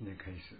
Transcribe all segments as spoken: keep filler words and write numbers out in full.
现在开始，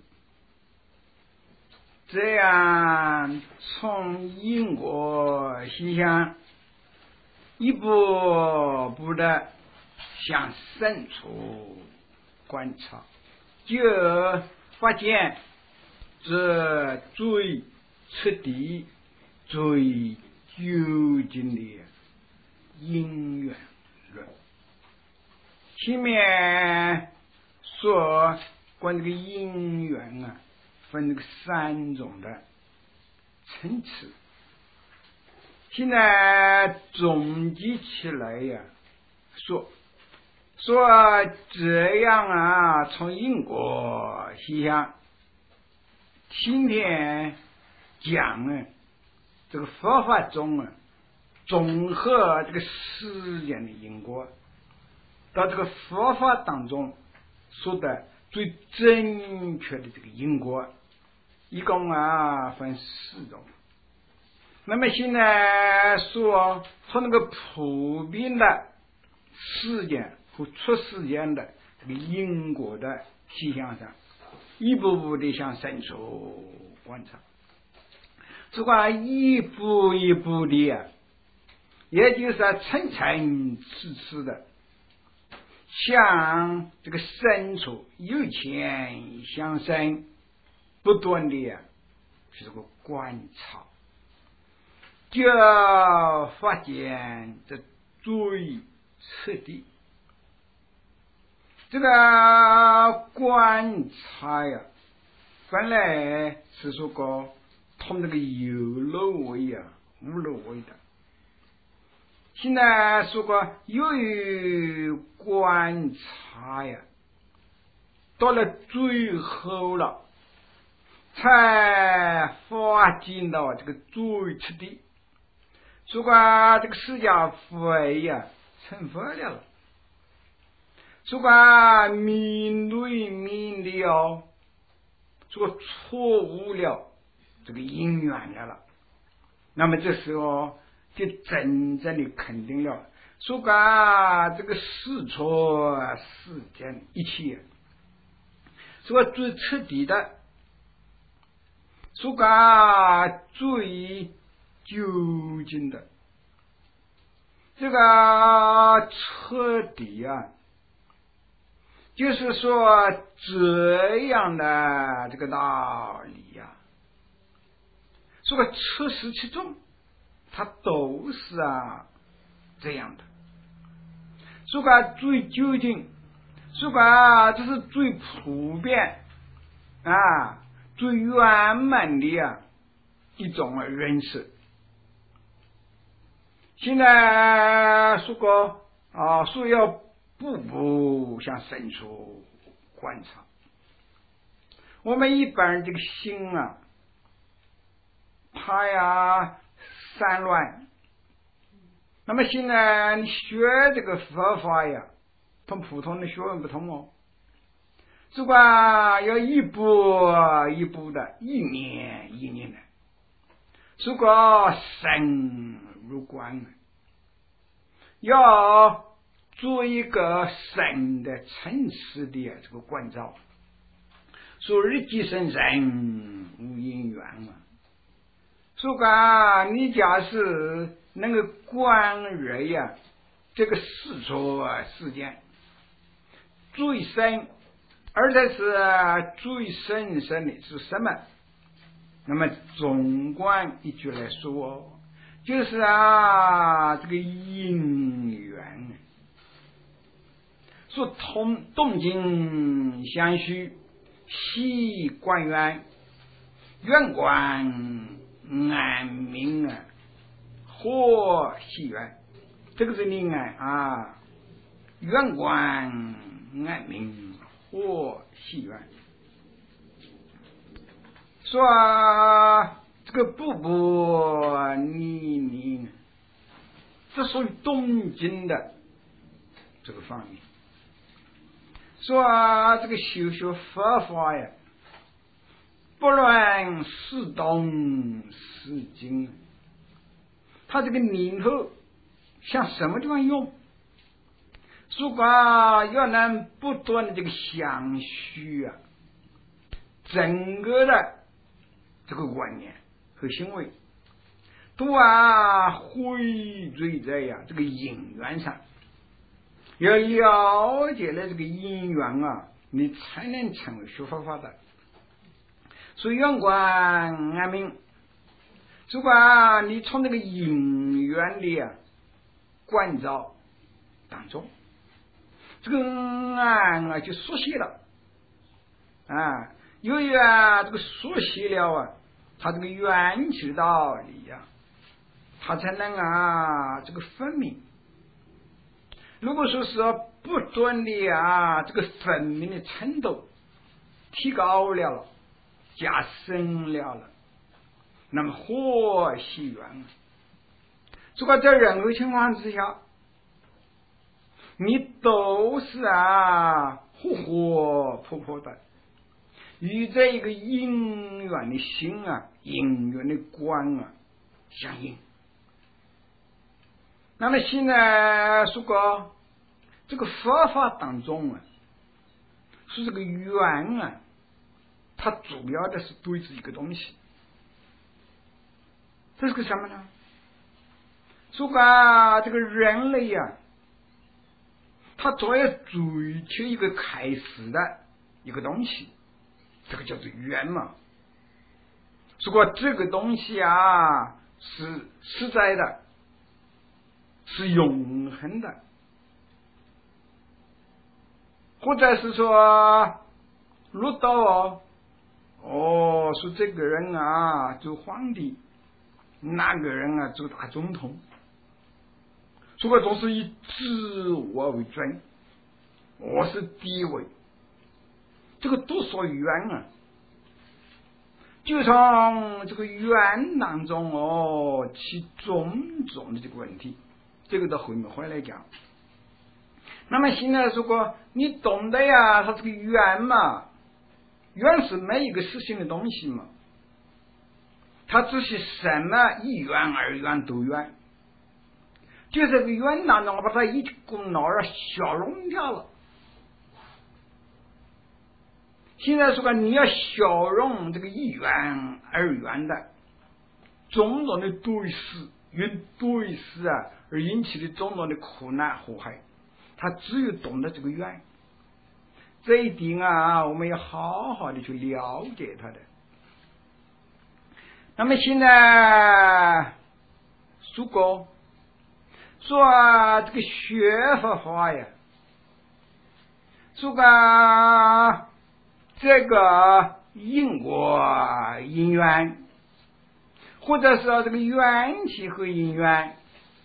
这样从因果现象一步步的向深处观察，就发现这最彻底、最究竟的因缘论。前面说关这个因缘啊，分这个三种的层次。现在总结起来呀、啊，说说这样啊，从因果现象，今天讲呢，这个佛法中啊，综合这个世间的因果，到这个佛法当中说的最正确的这个因果，一共啊分四种。那么现在说从那个普遍的事件和出事件的这个因果的现象上，一步步的向深处观察，这个一步一步的啊，也就是层层次次的向这个深处由浅向深不断的啊是这个观察，就发现这最彻底。这个观察呀，本来是说个同这个有漏位啊、无漏位的。现在说过，由于观察呀，到了最后了，才发现到这个最彻底。说过这个释迦佛呀，成佛了。说过面对面了，说错误了这个因缘了，那么这时候就真正的肯定了，说过这个事出世间一切，说最彻底的，说过最究竟的，这个彻底啊，就是说这样的这个道理呀、啊，说个出世其中，它都是啊这样的。说个最究竟，说个这是最普遍啊、最圆满的啊一种认识。现在说个啊，说要步步向深处观察。我们一般人这个心啊，它呀散乱。那么现在你学这个佛法呀，同普通的学问不同哦。这个要一步一步的，一年一年的，这个深入观，要做一个深的层次的这个关照。说日积生生无因缘啊，说个你假是能够观人呀，这个事出世间最深，而且是最深深的是什么？那么总观一句来说，就是啊这个因缘，说同动静相续，系观缘，缘观安明啊，或系缘，这个是另外啊，缘观安明或系缘。说、啊、这个步步泥泞，这属于动静的这个方面。说、啊、这个修学佛法呀，不论是动是静，他这个念头向什么地方用？如果要能不断的这个相续啊， 整个的这个观念和行为都啊汇聚在呀这个因缘上。要了解了这个因缘啊，你才能成为学佛法的。所以圆观安明，如果你从这个因缘里啊关照当中，这个安啊就熟悉了啊。由于啊这个熟悉了啊，他这个缘起的道理呀、啊，他才能啊这个分明。如果说是不断的啊这个分明的程度提高了了，加深了了，那么或许缘啊，如果在任何情况之下，你都是啊活活泼泼的与这一个因缘的心啊因缘的观啊相应。那么现在说过这个佛法当中啊，是这个缘啊，它主要的是对峙一个东西，这是个什么呢？说过这个人类啊，他总要追求一个开始的一个东西，这个叫做缘嘛。说过这个东西啊是实在的，是永恒的，或者是说入道哦，哦，说这个人啊做皇帝，那个人啊做大总统，说过总是以自我为尊，我是第一位，这个都属于缘啊。就从这个缘当中哦起种种的这个问题，这个到后面会来讲。那么现在如果你懂得呀，它这个缘嘛，缘是每一个实性的东西嘛，它只是什么一缘二缘多缘，就这个缘当中把它一股脑儿消融掉了。现在说你要消融这个一缘二缘的种种的对视，因对视啊而引起的种种的苦难祸害，他只有懂得这个缘，这一点啊我们要好好的去了解他的。那么现在如果说、啊、这个学佛法呀，如果这个因果因缘，或者是这个缘起和因缘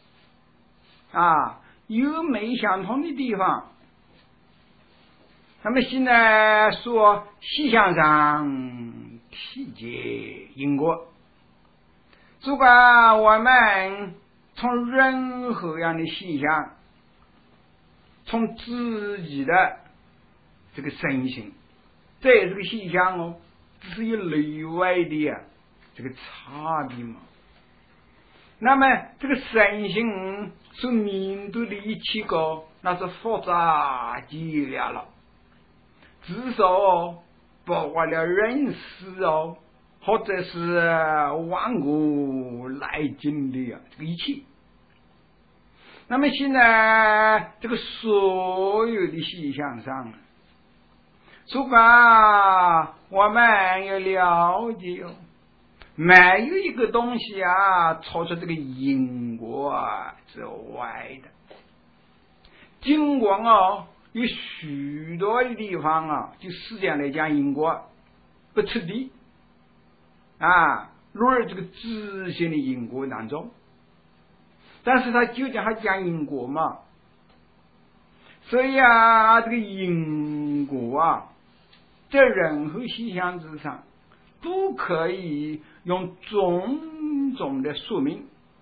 啊有没相同的地方，那么现在说细相上体解因果，如果我们从任何样的细相，从自己的这个身心，这也是个细相哦，只是有内外的呀、啊、这个差别嘛。那么这个身心所面对的一切个，那是复杂极了了，至少哦包括了人事哦，或者是万物来经的呀、啊、这个一切。那么现在这个所有的细项上，如果我们要了解哦，没有一个东西啊超出这个因果之外的。尽管哦有许多的地方啊，就时间来讲因果不彻底啊，落入这个自性的因果当中，但是他究竟还讲因果嘛？所以啊，这个因果啊，在任何现象之上都可以用种种的说明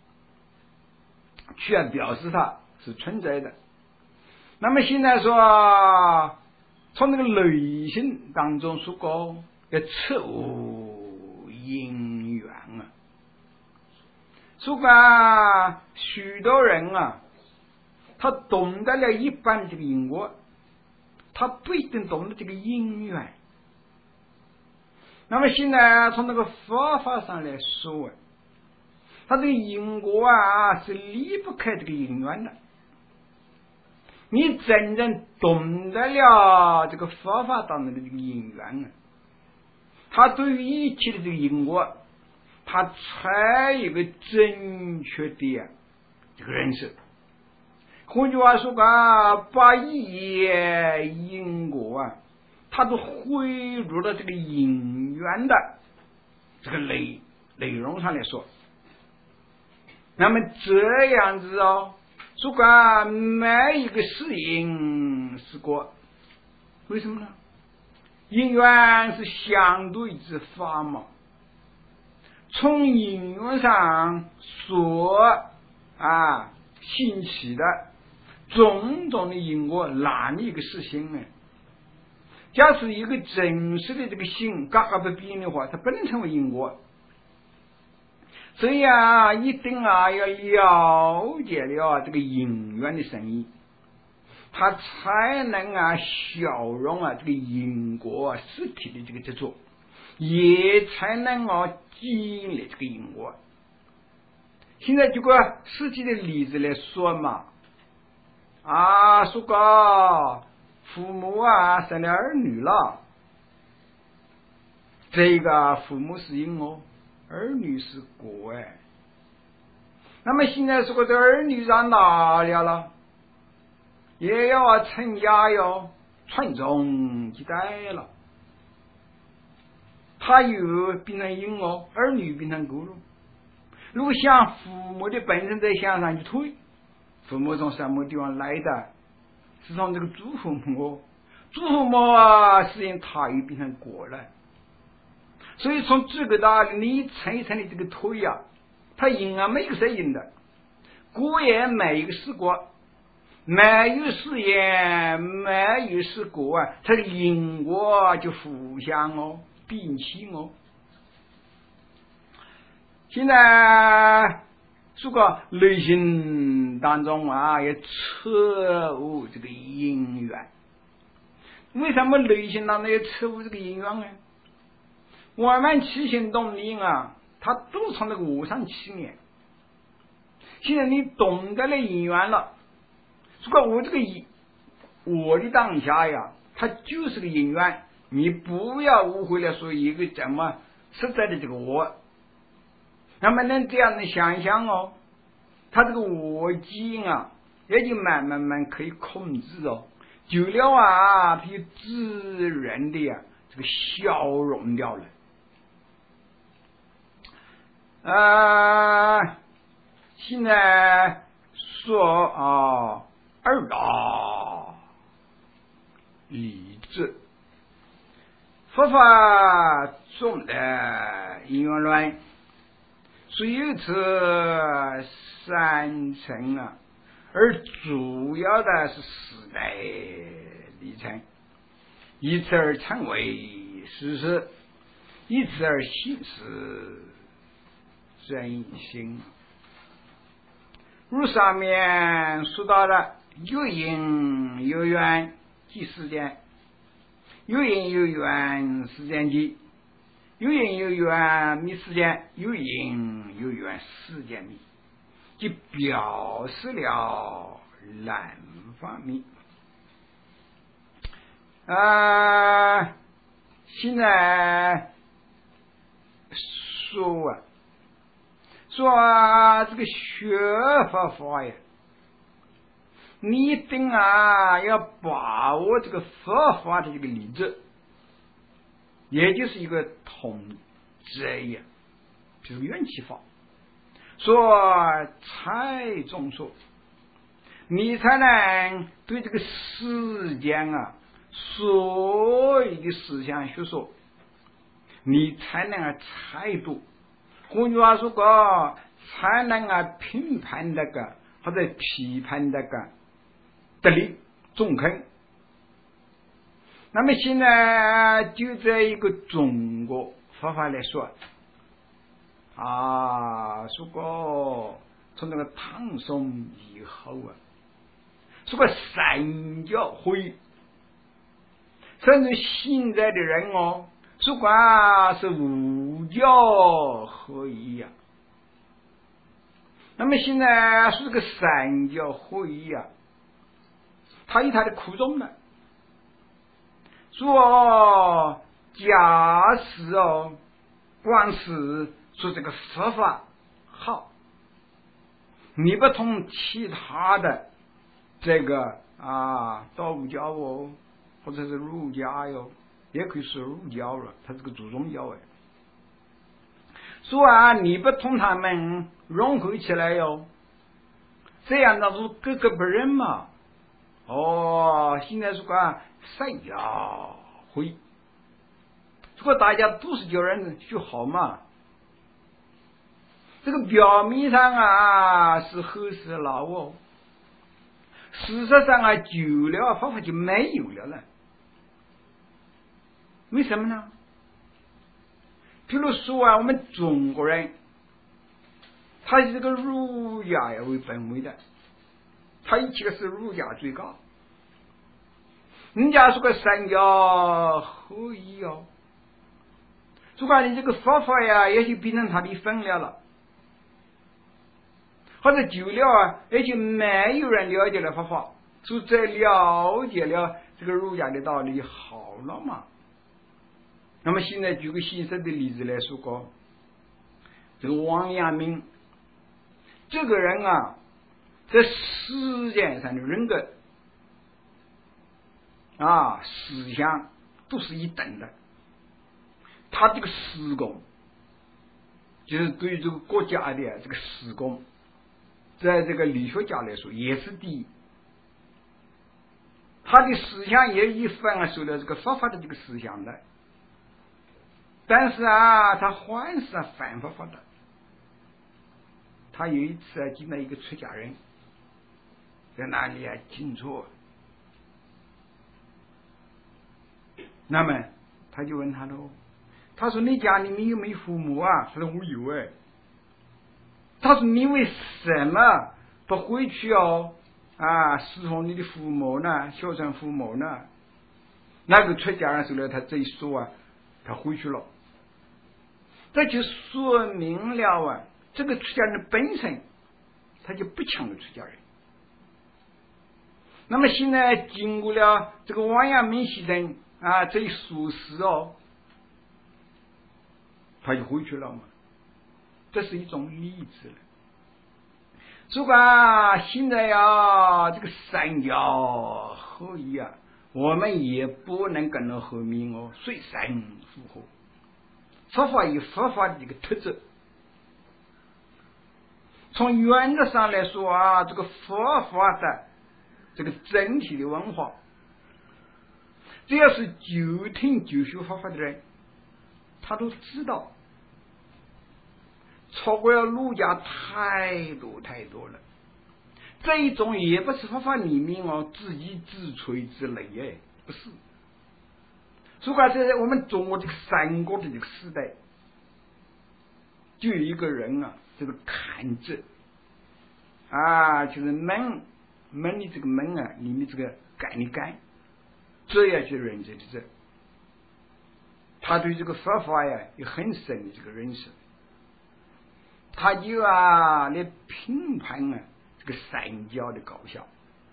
去表示它是存在的。那么现在说从这个内心当中说过要彻悟因缘啊，说过许多人啊，他懂得了一般的这个因果，他不一定懂得这个因缘。 那么现在从那个佛法上来说，它这个因果啊是离不开这个因缘的。你真正懂得了这个佛法当中的这个因缘啊，他对于一切的这个因果，他才有一个正确的、啊、这个认识。换句话说啊，把一切因果啊，他都汇入了这个因缘的这个内内容上来说。那么这样子哦，说啊，每一个是因是果，为什么呢？因缘是相对之法嘛，从因缘上所啊兴起的种种的因果，哪里一个是心呢？假使一个真实的这个心嘎嘎不变的话，它不能成为因果。所以啊，一定啊要了解了这个因缘的深意，它才能啊消融啊这个因果实体的这个执着，也才能啊积累这个因果。现在举个实际的例子来说嘛，啊，说个父母啊生了儿女了，这个父母是因哦，儿女是果哎。那么现在说个这儿女长大了了，也要成家哟，传宗接代了，他又变成因哦，儿女变成果了。如果像父母的本身在向上去推，父母从什么地方来的？是从这个祖父母，祖父母啊，实际上他又变成果了。所以从这个大你一层一层的这个推啊，它因啊每个是因的，果也每一个是果，没有是因，没有是果啊，它的因果就互相哦并起哦。现在这个内心当中啊，也彻悟这个因缘。为什么内心当中也彻悟这个因缘呢？我们起心动念啊，它都从那个我上起念。现在你懂得了因缘了，这个我这个我的当下呀，它就是个因缘，你不要误会了说一个怎么实在的这个我。那么能这样的想象哦，他这个我基因啊，也就慢慢慢可以控制哦，久了啊，它就自然的呀、啊，这个消融掉了。呃，现在说啊，二大理智，佛法中的因缘论。虽有此三层啊，而主要的是时代历程，以此而成为事实，以此而行事真心。如上面说到的，有因有缘即时间，有因有缘时间即。有因有缘觅时间，有因有缘时间觅，即表示了两方面。啊，现在说啊，说啊，这个学佛法呀，你一定啊要把握这个佛法的这个理智。也就是一个统则呀，就是缘起法。说才中说，你才能对这个世间啊，所有的思想学说，你才能啊猜度。换句话说个，才能啊评判那个或者批判那个得力中肯。那么现在就在一个中国佛法来说啊，说过从那个唐宋以后啊，说个三教会，甚至现在的人哦， 不管是五教合一呀、啊。那么现在是个三教合一呀、啊，它有它的苦衷呢。说假使哦，光是说这个佛法好，你不同其他的这个啊道教哦，或者是儒家哟，也可以说儒教了，它是个注宗教哎。说啊，你不同他们融合起来哟，这样那是格格不入嘛。哦，现在是个三教会，如果大家都是叫人就好嘛。这个表面上啊是和事佬哦，事实上啊久了方法就没有了了。为什么呢？譬如说啊，我们中国人，他是这个儒家呀为本位的，他一切是儒家最高。人家说个三教合一哦，如果你这个佛法呀，也就变成他的分了了，或者久了啊，而且没有人了解了佛法，就在了解了这个儒家的道理好了嘛。那么现在举个现实的例子来说过，这个王阳明这个人啊，在世界上的人格啊思想都是一等的，他这个施工就是对于这个国家的这个施工，在这个理学家来说也是第一，他的思想也一反受了这个佛法的这个思想的，但是啊他还是反佛法的。他有一次啊见到一个出家人在那里啊静坐，那么他就问他喽，他说你家里面有没有父母啊？他说我有哎。他说你为什么不回去哦啊侍奉你的父母呢，孝顺父母呢？那个出家人说了，他这一说啊他回去了，这就说明了啊这个出家人本身他就不像个出家人。那么现在经过了这个王阳明先生啊这一说事哦，他就回去了嘛，这是一种例子了。如果现在呀这个三教合一啊，我们也不能跟着后面哦随三附和。佛法有佛法的这个特质，从原则上来说啊，这个佛法的这个整体的文化，只要是就听就学佛法的人，他都知道超过了儒家太多太多了。这一种也不是佛法里面哦自己自吹自擂哎，不是。如果在我们中国这个三国的这个时代，就有一个人啊，这个阚字啊，就是门门的这个门啊，里面这个干的干，这样去认这的这，他对这个佛法呀有很深的这个认识，他就啊来评判啊这个三教的高下。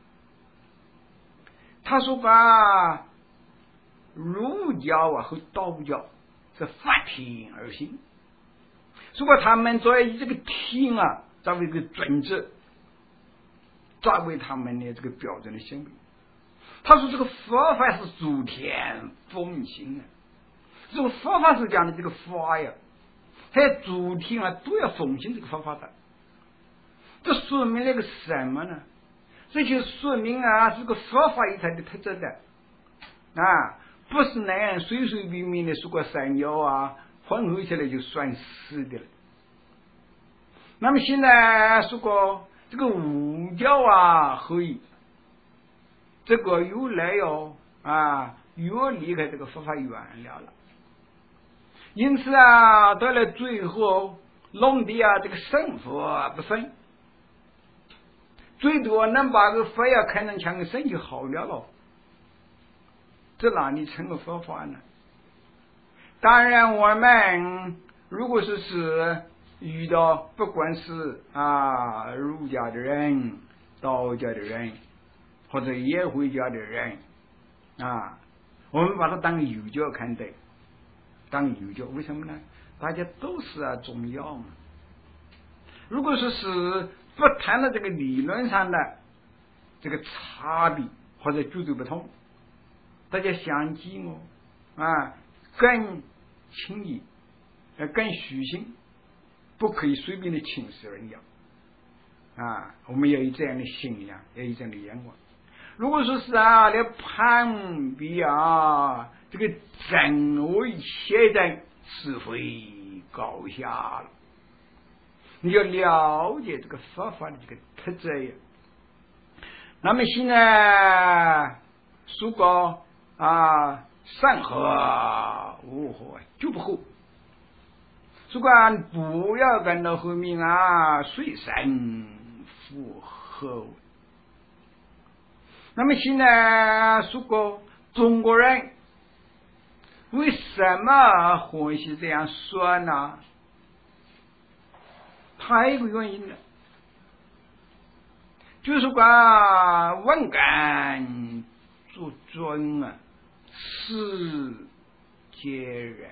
他说把儒教啊和道教是法天而行，如果他们作为这个天啊作为一个准则，作为他们的这个标准的行为，他说这个佛法是诸天奉行的，这个佛法是讲的这个法呀，还有诸天啊都要奉行这个佛法的。这说明了个什么呢？这就说明啊这个佛法有它的特质的啊，不是那样随随便便的说个三教啊混合起来就算是的了。那么现在说过这个五教啊合一，这个又来哟啊越离开这个佛法远了了，因此啊到了最后弄得啊这个圣佛不分，最多能把个佛呀看成像个神就好了了，这哪里成个佛法呢？ 当然我们如果是是遇到不管是啊儒家的人、道家的人或者耶回家的人啊，我们把它当友教看待，当友教，为什么呢？大家都是啊宗教嘛。如果说是不谈到这个理论上的这个差别或者绝对不同，大家相敬哦啊，更亲义，呃，更虚心，不可以随便的轻视人家啊。我们要有这样的信仰，要有这样的眼光。如果说是啊，来判别啊，这个正伪邪正是非高下了，你要了解这个佛法的这个特质呀。那么现在如果啊善和无和就不和，如果不要跟到后面啊随神符合。那么现在如果中国人为什么会是这样说呢？还有一个原因呢，就是说文干做尊啊，是皆人，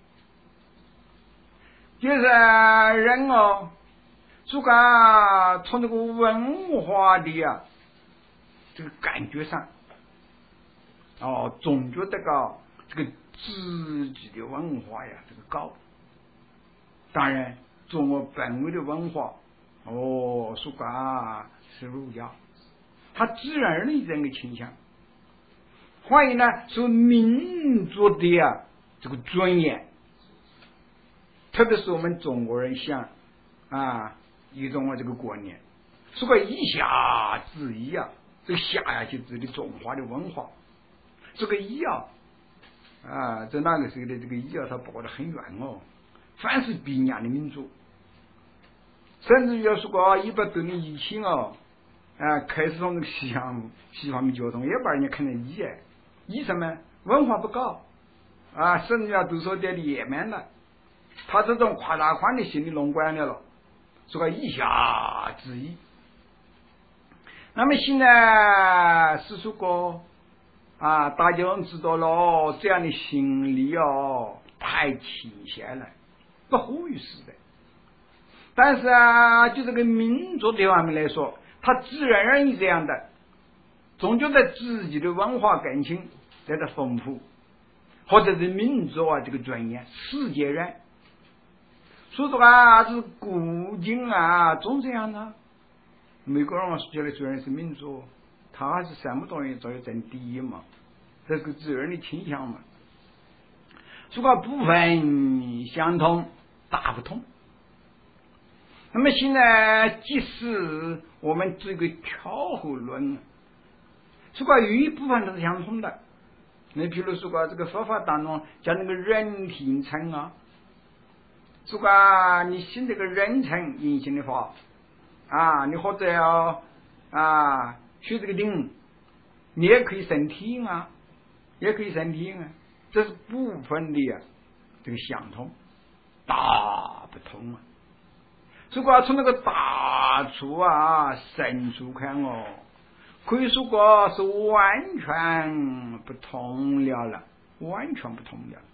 就是人哦，如果从这个文化的啊这个感觉上，哦，总觉得个这个自己的文化呀，这个高。当然，中国本位的文化，哦，说啊是儒家，他自然而然的这样的倾向。欢迎呢，是民族的啊这个尊严，特别是我们中国人想啊一种啊这个观念，说个以下之一啊。这个下呀，就指的中华的文化。这个医啊，啊，在那个时候的这个医啊，它跑得很远哦。凡是边疆的民族，甚至要说个一百多年以前哦，啊，开始从那个西洋西方面交通，也把人家看成医哎，医什么文化不高啊，甚至要都说点野蛮了。他这种夸大宽的心理弄惯了了，说个以下之意。那么现在是说过啊，大家都知道了，这样的心理哦太倾斜了，不合于时代。但是啊，就这个民族这方面来说，他自然而然这样的，总觉得自己的文化感情来的丰富，或者是民族啊这个尊严世界人。所以说啊，是古今啊总这样的。美国人嘛，说起来虽然是民族，他还是什么东西都要争第一嘛，这是个自然的倾向嘛。如果部分相同，大不同。那么现在，即使我们这个调和论，如果有一部分都是相同的，你比如说这个佛法当中讲那个人听称啊，如果你信这个人称引性的话。啊，你或者要啊学这个定，你也可以升天啊，也可以升天啊，这是部分的啊，这个相同，大不同啊。如果从那个大处啊深处看哦，可以说过是完全不同了了，完全不同了。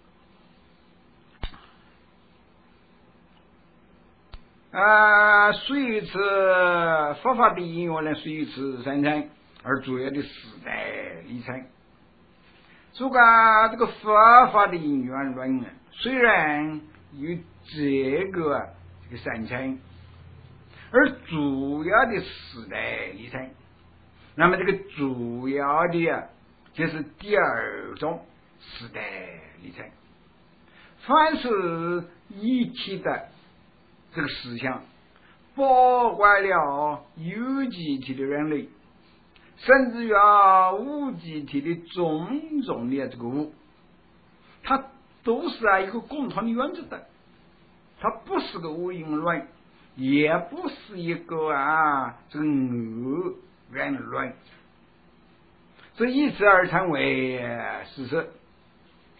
啊，随此佛法的因缘呢，随此生成，而主要的时代历程。如果这个佛法的因缘论呢，虽然有这个这个生成，而主要的时代历程，那么这个主要的啊，就是第二种时代历程。凡是一体的。这个思想包括了有机体的人类，甚至于啊无机体的种种的这个物，它都是啊一个共同的原则的，它不是个无因论，也不是一个啊这个偶然论，这以此而成为事实。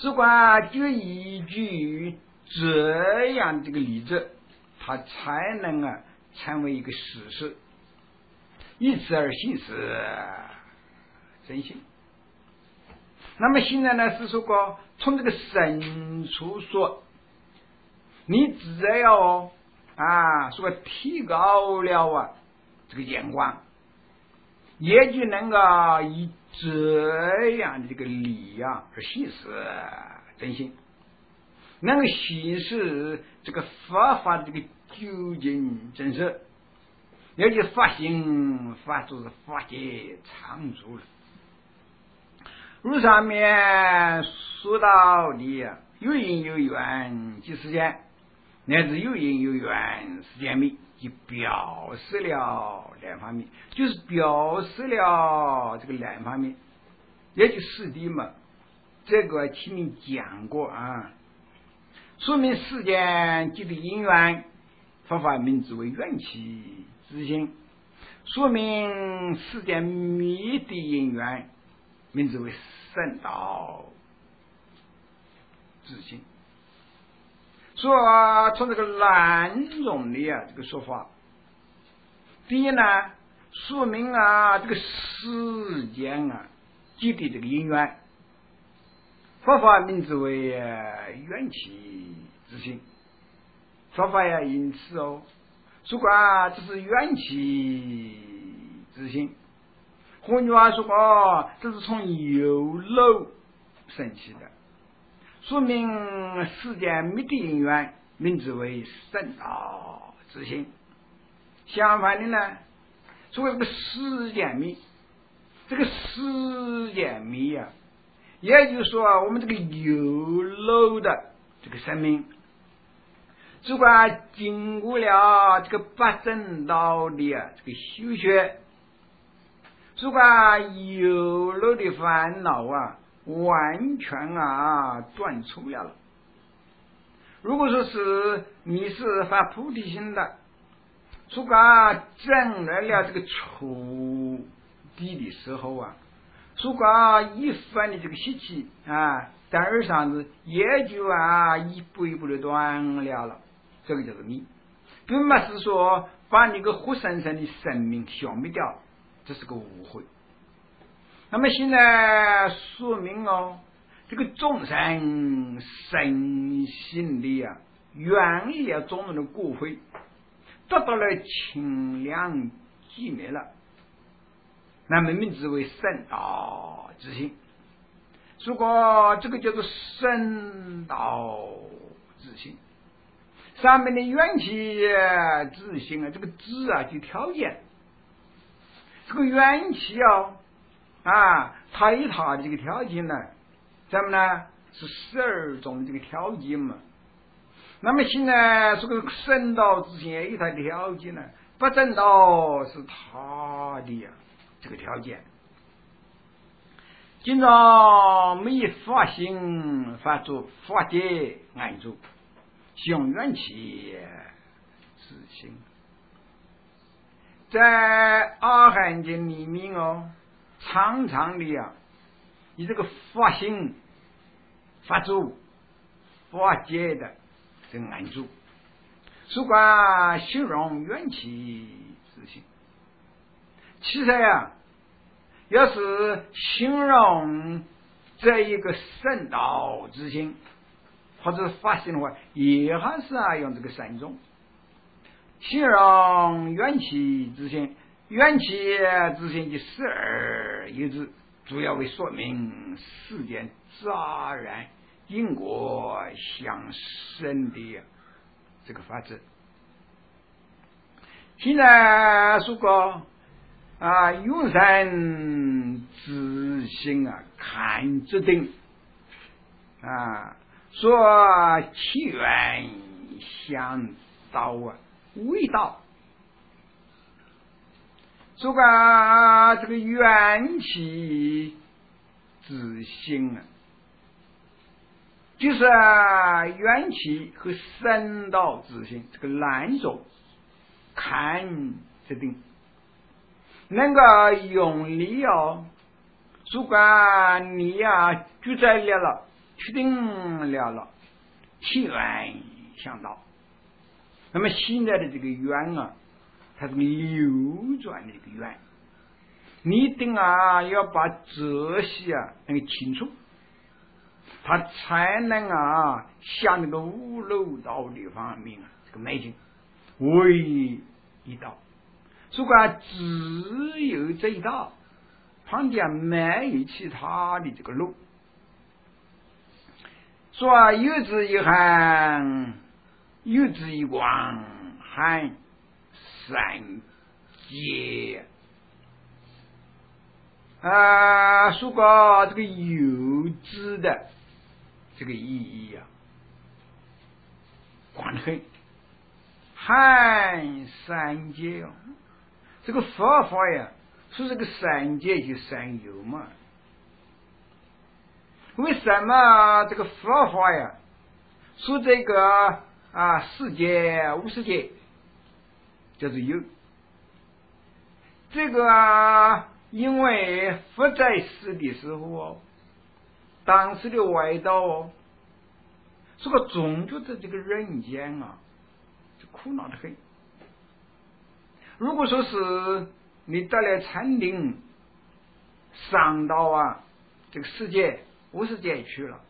如果就依据这样这个例子，它才能啊成为一个事实，以此而行使真心。那么现在呢是说过从这个深处说，你只要啊说提高了啊这个眼光，也就能够以这样的这个理啊而行使真心，能够行使这个佛法的这个究竟真实，也就法性法主法界常住了。如上面说到的有因有缘即世间，乃至有因有缘世间灭，就表示了两方面，就是表示了这个两方面，也就是的嘛。这个前面讲过啊，说明世间即的因缘，佛法名之为缘起之心；说明世间灭的因缘，名之为圣道之心。说从这个两种的啊这个说法，第一呢，说明啊这个世间啊即的这个因缘，佛法名之为缘起之心。佛法呀，因此哦，如果啊这是缘起之心，换句话说哦，这是从有漏生起的，说明世间灭的因缘，名之为圣道之心。相反的呢，所谓这个世间灭，这个世间灭啊，也就是说我们这个有漏的这个生命，如果经过了这个八正道的啊这个修学，如果有漏的烦恼啊完全啊断除了了。如果说是你是发菩提心的，如果证来了这个初地的时候啊，如果一番的这个习气啊在耳上子也就啊一步一步的断了了，这个就是你，并不是说把你个活生生的生命消灭掉，这是个误会。那么现在说明哦，这个众生身心的啊远离了种种的过悔，得到了清凉寂灭了，那么名之为圣道之心。如果这个叫做圣道之心，上面的缘起之心啊，这个知啊就条件，这个缘起哦啊，它以它的这个条件呢，咱们呢是十二种这个条件嘛。那么现在这个圣道之心以它的条件呢，不正道是它的呀这个条件。今朝没有法性法主法界安住，向缘起之心。在阿含经里面哦，常常的呀，以这个法性法主法界的这个安住，如果形容缘起之心，其实呀，要是形容这一个圣道之心或者法性的话，也还是啊用这个三种形容缘起之心。缘起之心的十二有字，主要为说明世间自然因果相生的这个法则。现在说过啊，用人之心啊，看之定啊，说起源相道啊，味道。说个这个缘起之心啊，就是啊缘起和圣道之心这个两种看之定，能够用力哦。如果你呀、啊、举在了了确定了了，其缘相到。那么现在的这个缘啊，它是个流转的一个缘，你一定啊要把这些啊那个清楚，它才能啊向那个五楼道的方面啊这个迈进，为一道。如果只有这一道，旁边没有其他的这个路，说啊有之一寒，有之一光，寒三界啊，说过这个有之的这个意义啊，广很寒三界哦，这个佛法呀，说这个三界就三有嘛。为什么这个佛法呀，说这个啊世界无世界叫做有？这个啊，因为佛在世的时候哦，当时的外道哦，这个总觉得这个人间啊，苦恼的很。如果说是你到了禅定，上到啊这个世界无世界去了，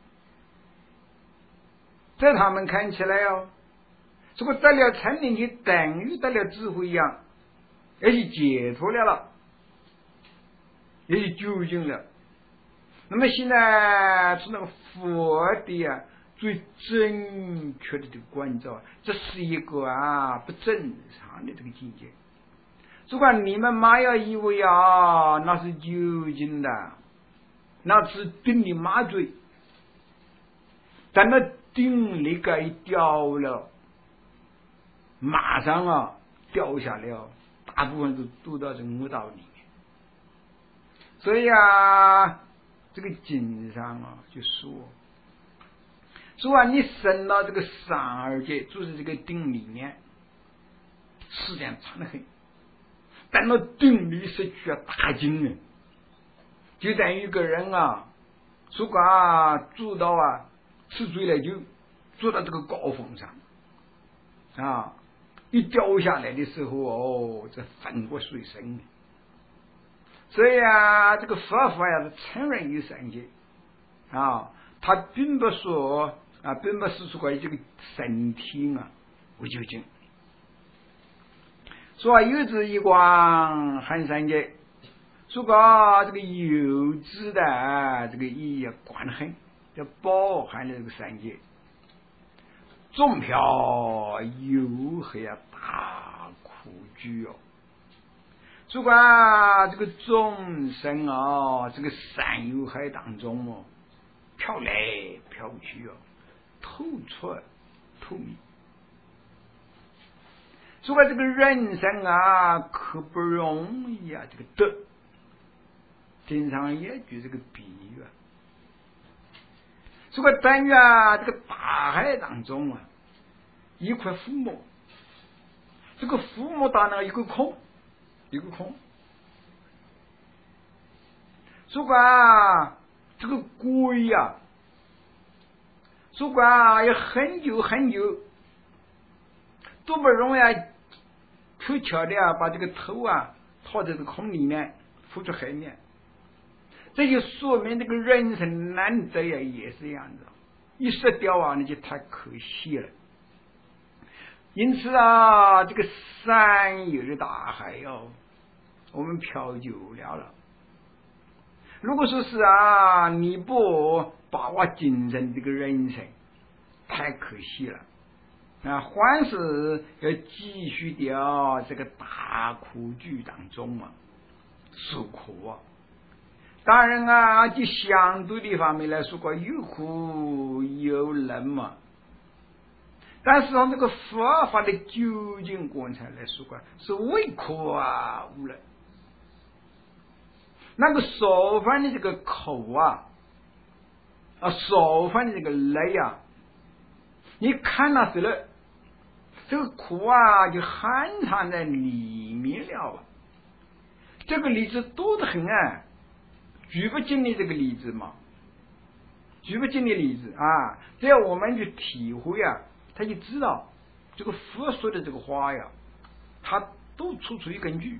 在他们看起来哦，这个得了禅定就等于得了智慧一样，也是解脱了了，也是究竟了。那么现在是那个佛的啊最正确的这个关照，这是一个啊不正常的这个境界。如果你们妈要以为啊那是究竟的，那是定的麻醉，但那定力该掉了，马上啊掉下来，大部分都读到这个悟道里面。所以啊这个经上啊就说说啊你升到这个三二界，就是这个定里面，时间长得很，但那定力是需要大精的，就等于一个人啊如果啊住到啊吃醉了酒，坐到这个高峰上啊，一掉下来的时候哦，这粉骨碎身。所以啊这个佛法呀是承认有三界啊，他并不说啊并不是说这个身体啊为究竟，说有之一光含三界，说个这个有之的这个意义广得很，就包含了这个三界，众漂有黑啊大苦居哦。如果这个众生啊，这个山有海当中哦，飘来飘去哦，透出透明。如果这个人生啊，可不容易啊，这个得。经常也举这个比喻啊，如果等于啊，这个大海当中啊，一块浮木，这个浮木当中一个空。一个空，如果啊这个龟呀、啊，如果啊要很久很久都不容易啊，悄悄的啊把这个头啊套在这个空里面，浮出海面，这就说明这个人生难得呀，也是这样子，一失掉啊那就太可惜了。因此啊，这个山有的大海哟、哦。我们漂久了了，如果说是啊，你不把握精神这个人生，太可惜了啊！还是要继续掉这个大苦剧当中啊，受苦啊。当然啊，就相对的方面来说，个有苦有乐嘛。但是从这个佛法的究竟观察来说，个是为苦啊无乐。那个受犯的这个口啊，啊，受犯的这个累啊，你看那是了，这个苦啊就含藏在里面了啊。这个例子多得很啊，举不尽的这个例子嘛。 举不尽的例子啊，只要我们去体会啊，他就知道这个佛说的这个话呀，他都处处有根据。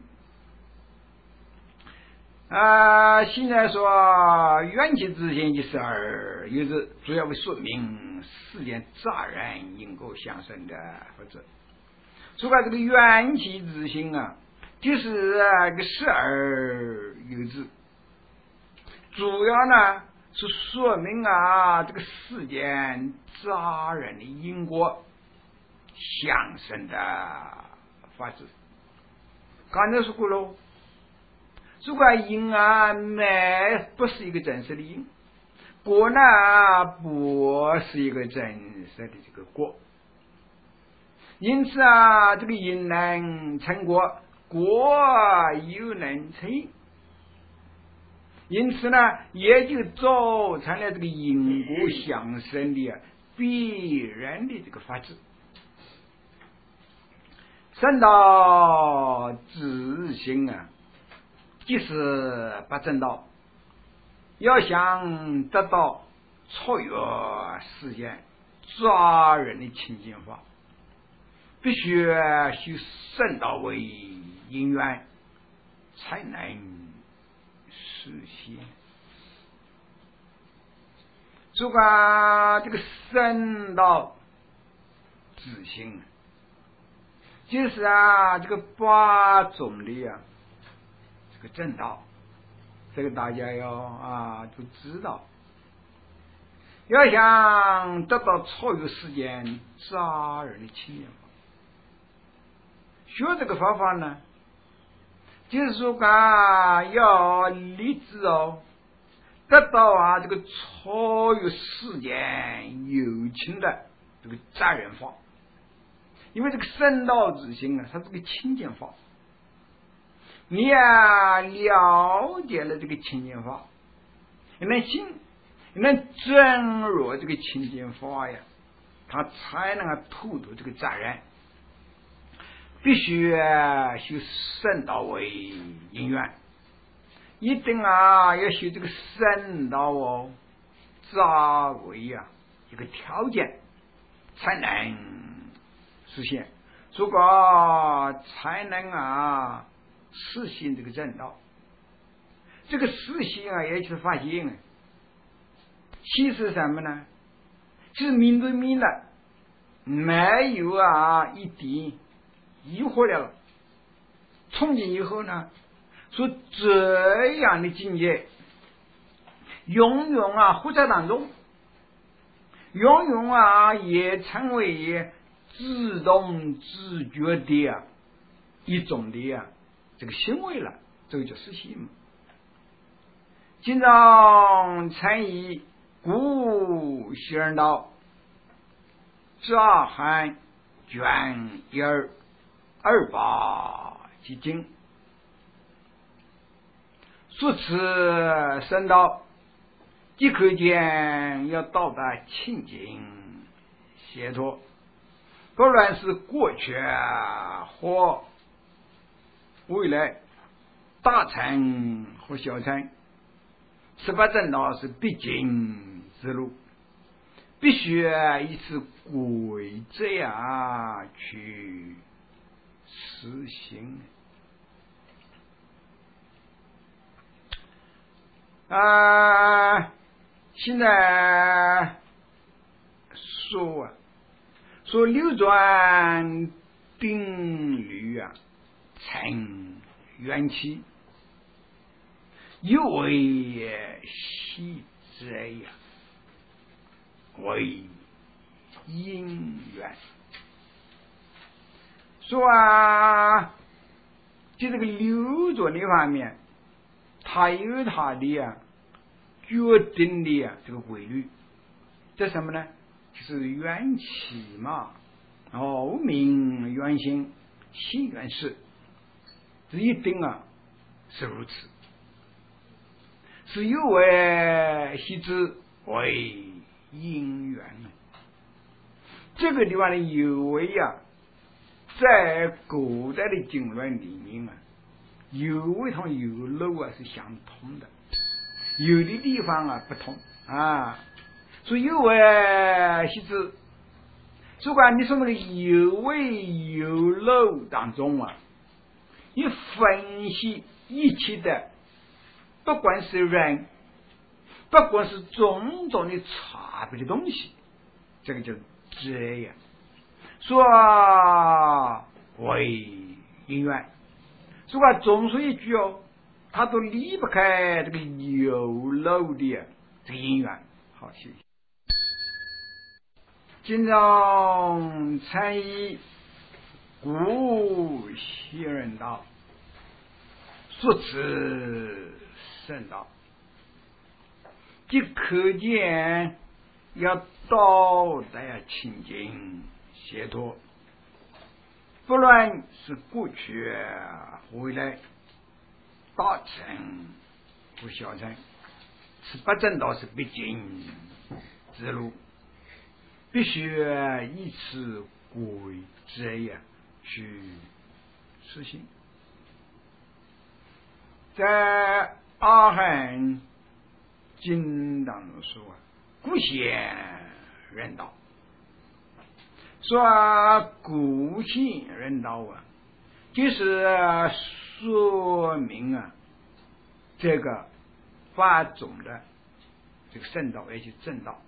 啊，现在说缘起之心即是二，又是主要为说明世间杂然因果相生的法则。说白这个缘起之心啊，就是啊个十二有字，主要呢是说明啊这个世间杂然的因果相生的法则。刚才说过喽。如果因啊没不是一个真实的因，果呢不是一个真实的这个果，因此啊这个因能成果，果又能成因，因此呢也就造成了这个因果相生的必然的这个法则。圣道自性啊，即是不正道，要想得到超越世间杂人的清净法，必须修圣道为因缘，才能实现。这个这个圣道自性，就是啊这个八种的啊这个正道，这个大家要啊都知道。要想得到超越世间杂人的清净法，学这个方法呢，就是说啊要立志哦，得到啊这个超越世间有情的这个杂人法。因为这个圣道之心啊，它是个清净法。你呀、啊、了解了这个清净法，你能信，你能证入这个清净法呀，他才能够突破这个杂人。必须啊修圣道为因缘，一定啊要修这个圣道哦，作为啊一个条件，才能实现。如果才能啊实行这个正道，这个实行啊也就是发现啊，其实什么呢？就是面对面的，没有啊一点疑惑了。从今以后呢，说这样的境界永远啊活在当中，永远啊也成为自动自觉的啊一种的啊这个行为了，这个叫实行嘛。今朝参议古西人道乍罕卷一二二八即经，说此圣道，即可见要到达清净解脱，不论是过去或未来，大乘或小乘，十八正道是必经之路，必须以此规则啊去实行。啊，现在说啊，说流转定律啊，成元气，又为习者呀，为因缘。说啊，就这个流转的方面，它有它的啊决定的啊这个规律，这什么呢？就是缘起嘛，哦，名缘心，心缘事，这一定啊是如此，是有为习之为因缘啊。这个地方的有为啊，在古代的经论里面啊，有为同有漏啊是相通的，有的地方啊不同啊。 所以有为其实如果你说那个有为有漏当中啊，你分析一切的，不管是人，不管是种种的差别的东西，这个就这样说为因缘。如果总说一句哦，他都离不开这个有漏的这个因缘。好，谢谢。今朝参议古昔人道，说此圣道，即可见要道德要清净解脱，不论是过去未来，大乘或小乘，是不正道是必经之路，必须以此为这样去实行。在阿含经当中说啊，故显人道，说故显人道啊，就是说明啊这个法种的这个圣道，也就是正道。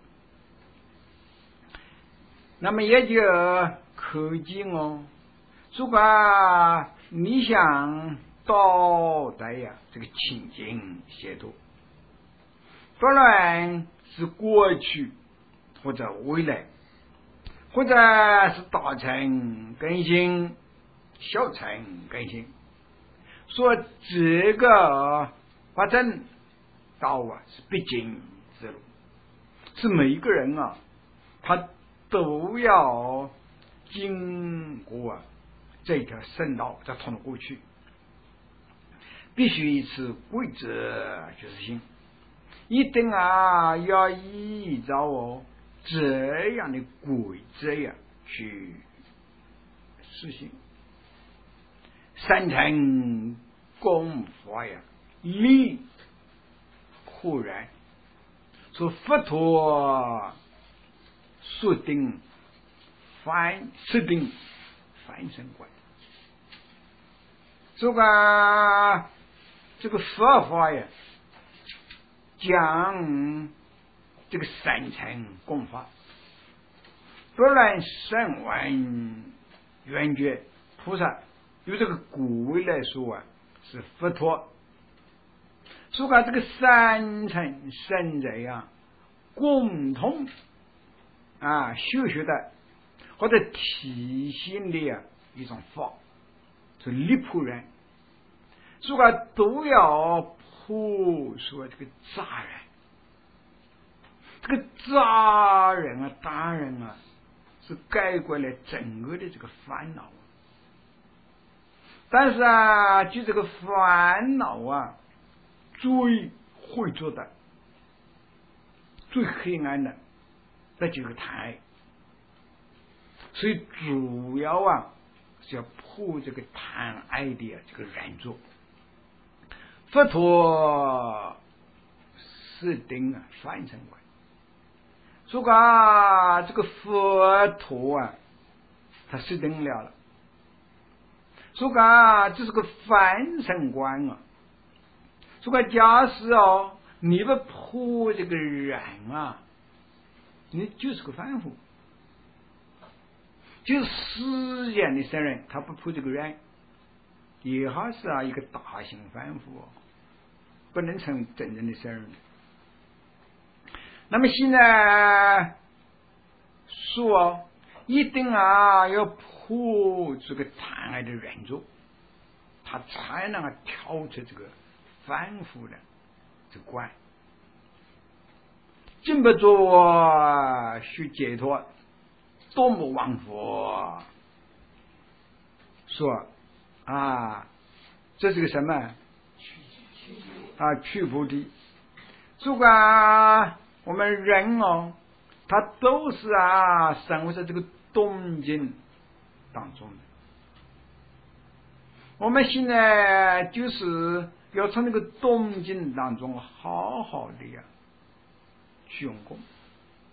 那么也就可见哦，如果你想道德呀这个清净解脱，不论是过去或者未来，或者是大乘更新小乘更新，说这个发正道啊是必经之路，是每一个人啊他都要经过这条圣道才通得过去，必须以此规则去实行，一定啊要依照哦这样的规则呀去实行。三乘功法呀力忽然说佛陀说定反设定反生观，这个这个佛法呀讲这个三乘功法，不论声闻缘觉菩萨，由这个古为来说啊是佛陀，说个这个三乘圣者呀共同啊修学的或者体现的啊一种法，是力破人，说个都要破说这个杂人，这个杂人啊大人啊是概括了整个的这个烦恼，但是啊就这个烦恼啊最会做的最黑暗的那就是贪爱，所以主要啊是要破这个贪爱的这个染作。佛陀是定啊反生观，说啊这个佛陀啊他是定了了，说啊这是个反生观啊，说个假使哦你不破这个人啊，你就是个凡夫，就是世间的圣人，他不破这个人，也还是啊一个大型凡夫哦，不能成真正的圣人。那么现在说一定啊要破这个贪爱的人作，他才能够跳出这个凡夫的这个关，经不着去解脱，多么往佛说啊，这是个什么啊？去菩提。如果我们人哦，他都是啊生活在这个动静当中的，我们现在就是要从那个动静当中好好的呀去用功，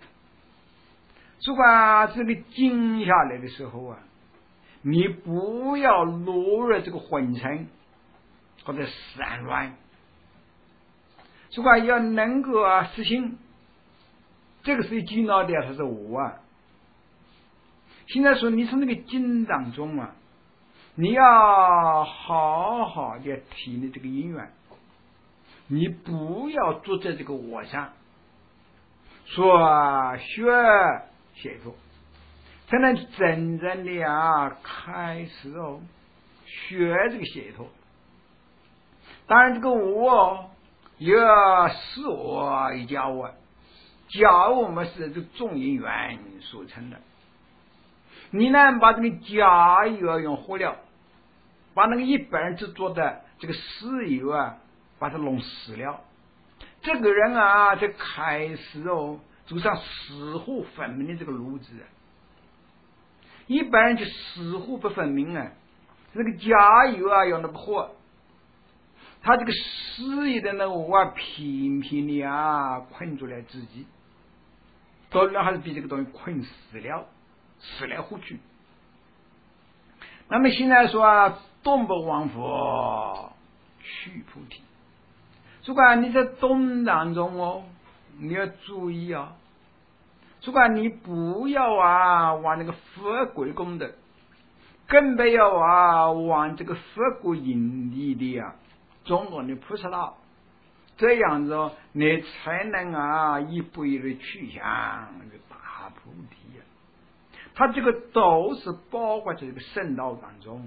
如果这个静下来的时候啊，你不要落入这个昏沉或者散乱。如果要能够啊实行，这个是紧要的，它是我啊。现在说你从那个经当中啊，你要好好的体内这个因缘，你不要坐在这个我上，说学写作，才能真正的啊开始哦学这个写作。当然这个我也是我一家我，假我们是这个众因缘所成的。你呢把这个假有用活了，把那个一般人只做的这个私有啊把它弄死了，这个人啊就开始哦走上死活分明的这个路子。一般人就死活不分明啊，这个假有啊用的不活，他这个私有的呢我啊频频的啊困住了自己，到了还是被这个东西困死了，死来活去。那么现在说啊，东不往佛去菩提。如果你在东当中哦，你要注意啊。如果你不要啊往那个佛国的功德，更不要啊往这个佛国引力的啊中国的菩萨道，这样子哦，你才能啊一步一步去向大菩提啊。它这个都是包括在这个圣道当中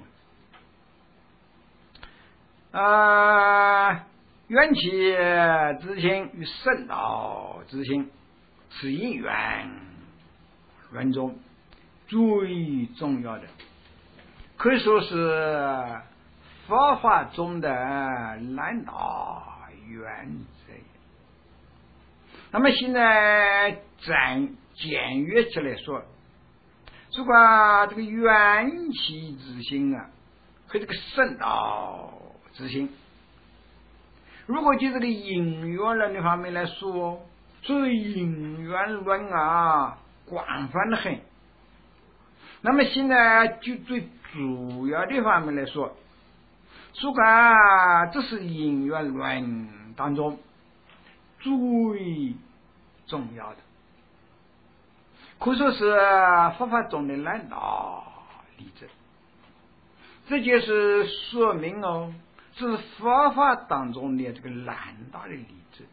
啊、呃，缘起之心与圣道之心是因缘论中最重要的，可以说是佛法中的难道原则。那么现在暂简约起来说，如果这个缘起之心啊和这个圣道之心，如果就这个因缘论的方面来说，所以因缘论啊广泛的很。那么现在就最主要的方面来说，如果这是因缘论当中最重要的，可以说是佛法中的难道理则。这就是说明哦，是佛法当中的这个难道的理则。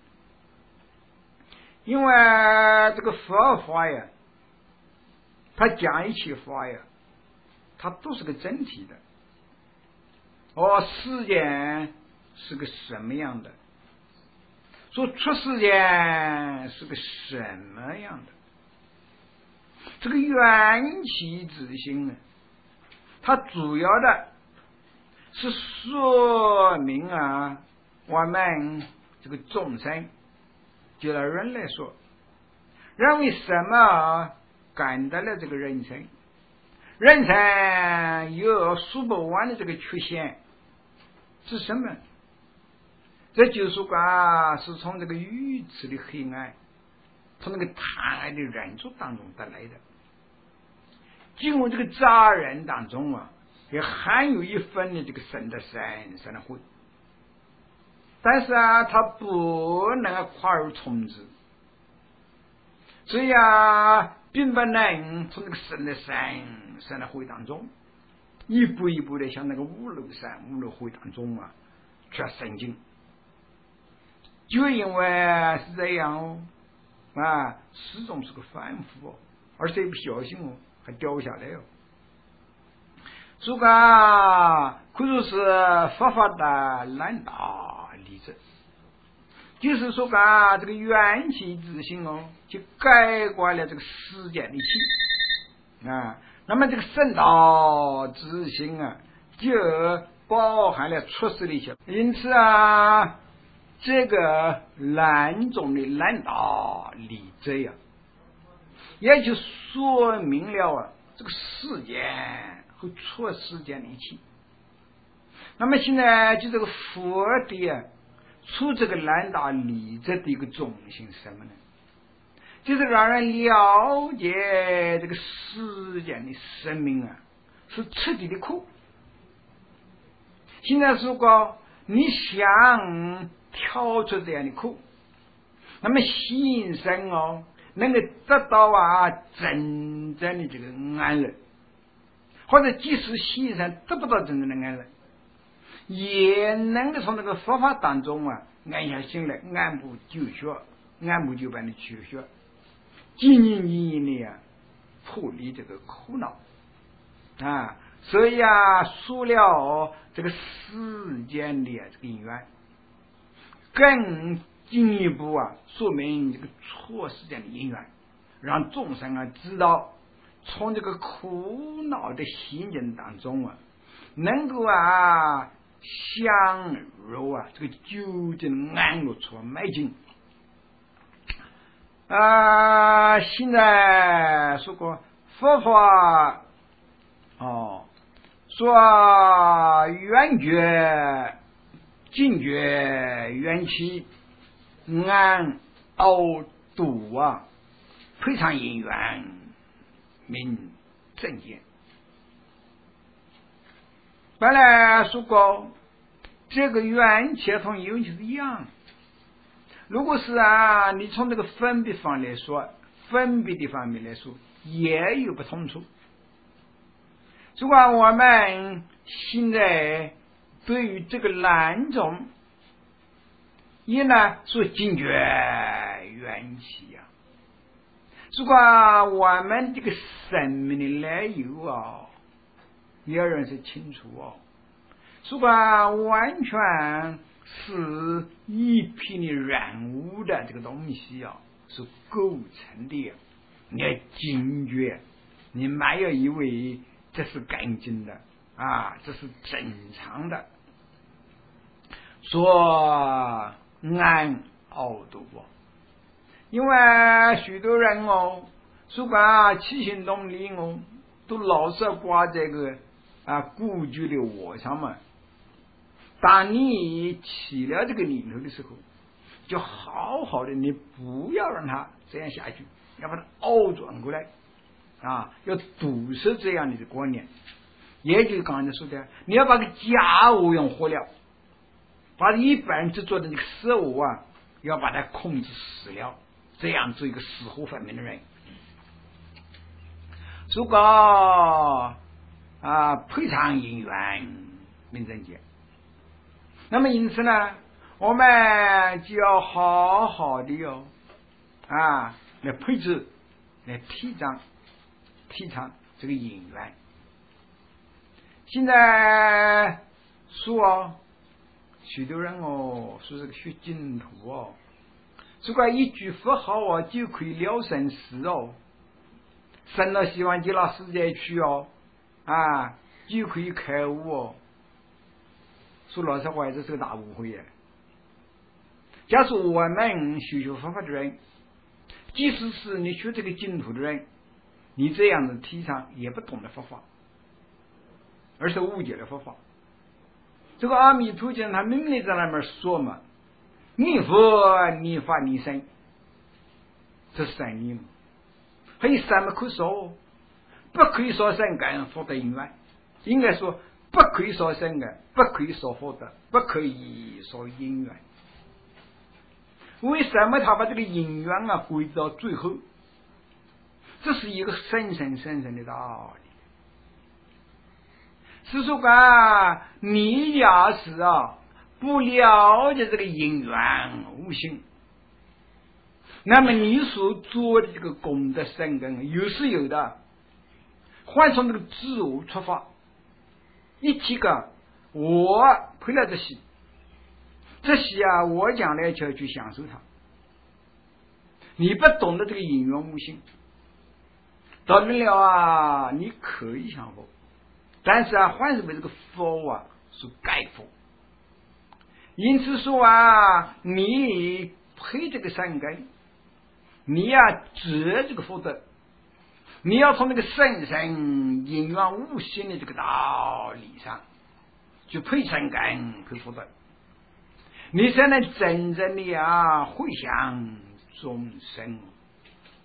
因为这个佛法呀，它讲一切法呀，它都是个整体的。哦，世间是个什么样的？说出世间是个什么样的？这个缘起之心呢，它主要的是说明啊，我们这个众生，就拿人来说，人为什么感到了这个人生？人生有数不完的这个缺陷，是什么？这就是说啊，是从这个愚痴的黑暗，从那个贪爱的人族当中得来的。进入这个杂人当中啊，也含有一份的这个神的神神的慧，但是啊，它不能跨入从之，所以啊，并不能从这个神的神神的慧当中一步一步的向那个五路山五路慧当中啊去神经。就因为是这样哦，啊，始终是个反复哦，而且不小心哦，还掉下来哦。所以啊，可以说是佛法的难道理则，就是说啊，这个缘起之心哦，就概括了这个世间的一切啊。那么这个圣道之心啊，就包含了出世的一切。因此啊，这个难中的难道理则呀，也就说明了啊，这个世间和出世间的一切。那么现在就这个佛的啊，出这个难道理则的一个中心是什么呢？ 就是让人了解这个世间的生命啊，是彻底的苦。现在如果你想跳出这样的苦，那么心生哦，能够得到啊真正的这个安乐，或者即使心生得不到真正的安乐，也能够从这个佛法当中啊安下心来，按部就学，按部就班的去学，兢兢业业的啊脱离这个苦恼啊。所以啊，说了这个世间的这个因缘，更进一步啊说明这个错世间的因缘，让众生啊知道从这个苦恼的心境当中啊，能够啊享入啊这个究竟安乐处迈进。啊，现在说过佛法哦，说圆觉、净觉、缘起、安、凹、度啊，非常因缘明正见。本来说过这个缘起同有起是一样。如果是啊，你从这个分别方来说，分别的方面来说，也有不同处。如果我们现在对于这个两种，一呢说净觉缘起啊，如果我们这个生命的来由啊，要认识清楚哦。如果完全是一片的染污的这个东西啊，是构成的，你要警觉，你没有以为这是干净的啊，这是正常的。说安凹度哦，因为许多人哦，如果起心动念哦，都老是挂这个啊固执的我上面。当你起了这个念头的时候，就好好的，你不要让它这样下去，要把它凹转过来啊，要堵塞这样的观念。也就是刚才说的，你要把个假我用活了，把一般制作的这个实物啊，要把它控制死了，这样做一个死活分明的人。如果啊非常因缘明正见，那么因此呢，我们就要好好的哟啊来配置，来提倡提倡这个因缘。现在说哦，许多人哦说这个学净土哦，如果一句佛号哦就可以了生死哦，生了希望极乐世界去哦啊就可以开悟哦。说老实话，这是个大误会呀！假如我们学学佛法的人，即使是你学这个净土的人，你这样的提倡也不懂得佛法，而是误解了佛法。这个阿弥陀经他明明在那边说嘛，念佛念法念僧，这是三念嘛，还有什么可说？不可以说三根福德因缘，应该说不可以说生的，不可以说福德，不可以说因缘。为什么他把这个因缘啊归到最后？这是一个深深深深的道理。是说啊，你要是啊不了解这个因缘无性，那么你所做的这个功德善根有是有的，换从这个自我出发。一提个我配了这些，这些啊，我将来就要去享受它。你不懂得这个因缘无性，到了啊，你可以享福，但是啊，还是被这个福啊所盖覆。因此说啊，你配这个善根，你要折这个福德。你要从那个深深因缘无性的这个道理上去配善根配福德，你才能真正的啊回向众生。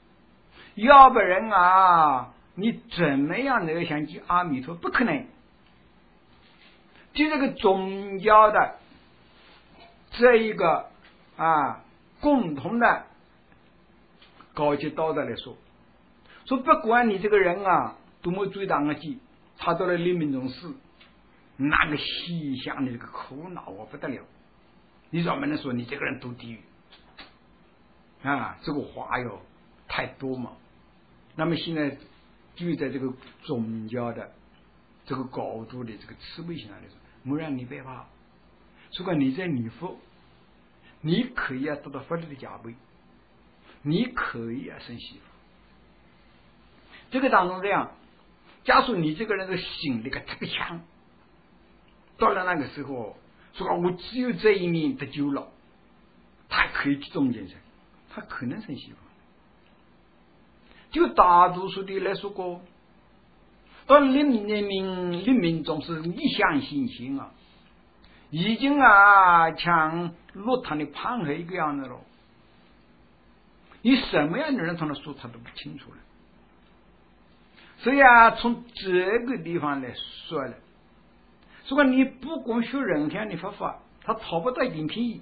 要不然啊，你怎么样能够想起阿弥陀？不可能。就这个宗教的这一个啊共同的高级道德来说，说不管你这个人啊多么最大的计，他到了黎明中死，那个细想的这个苦恼我不得了，你怎么能说你这个人堕地狱啊？这个话哟太多嘛。那么现在就在这个宗教的这个高度的这个慈悲心上来说，没让你别怕。如果你在礼佛，你可以啊得到法律的加倍，你可以啊生喜福。这个当中这样，假如你这个人的心那个特别强，到了那个时候，说我只有这一年得救了，他可以集中精神，他可能生喜福。就大多数的来说过，到黎明黎明中是一向信心啊，已经啊像落汤的螃蟹一个样子了。你什么样的人从他说他都不清楚了。所以啊，从这个地方来说了，如果你不光学人天的方法，他讨不到一定便宜，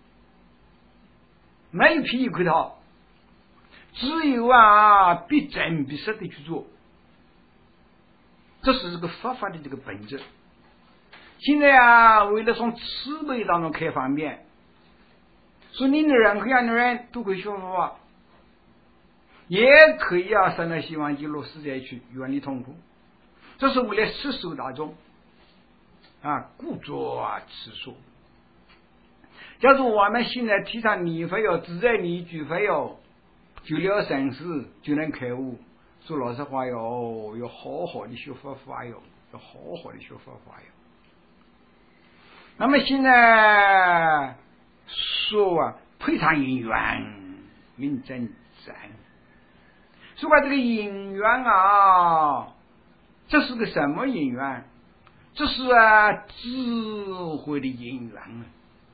没有便宜可讨，只有啊必真必实的去做，这是这个佛法的这个本质。现在啊，为了从慈悲当中开方便，说你的人各样的人都可以学佛法，也可以啊生了希望极乐世界去远离痛苦，这是为了世俗大众啊故作啊此说。假如我们现在提倡你非要自在你举非要就了生死就能开悟，说老实话哟，要好好的学佛法哟，要好好的学佛法哟。那么现在说啊配上因缘名真真，说把这个因缘啊，这是个什么因缘？这是啊智慧的因缘啊。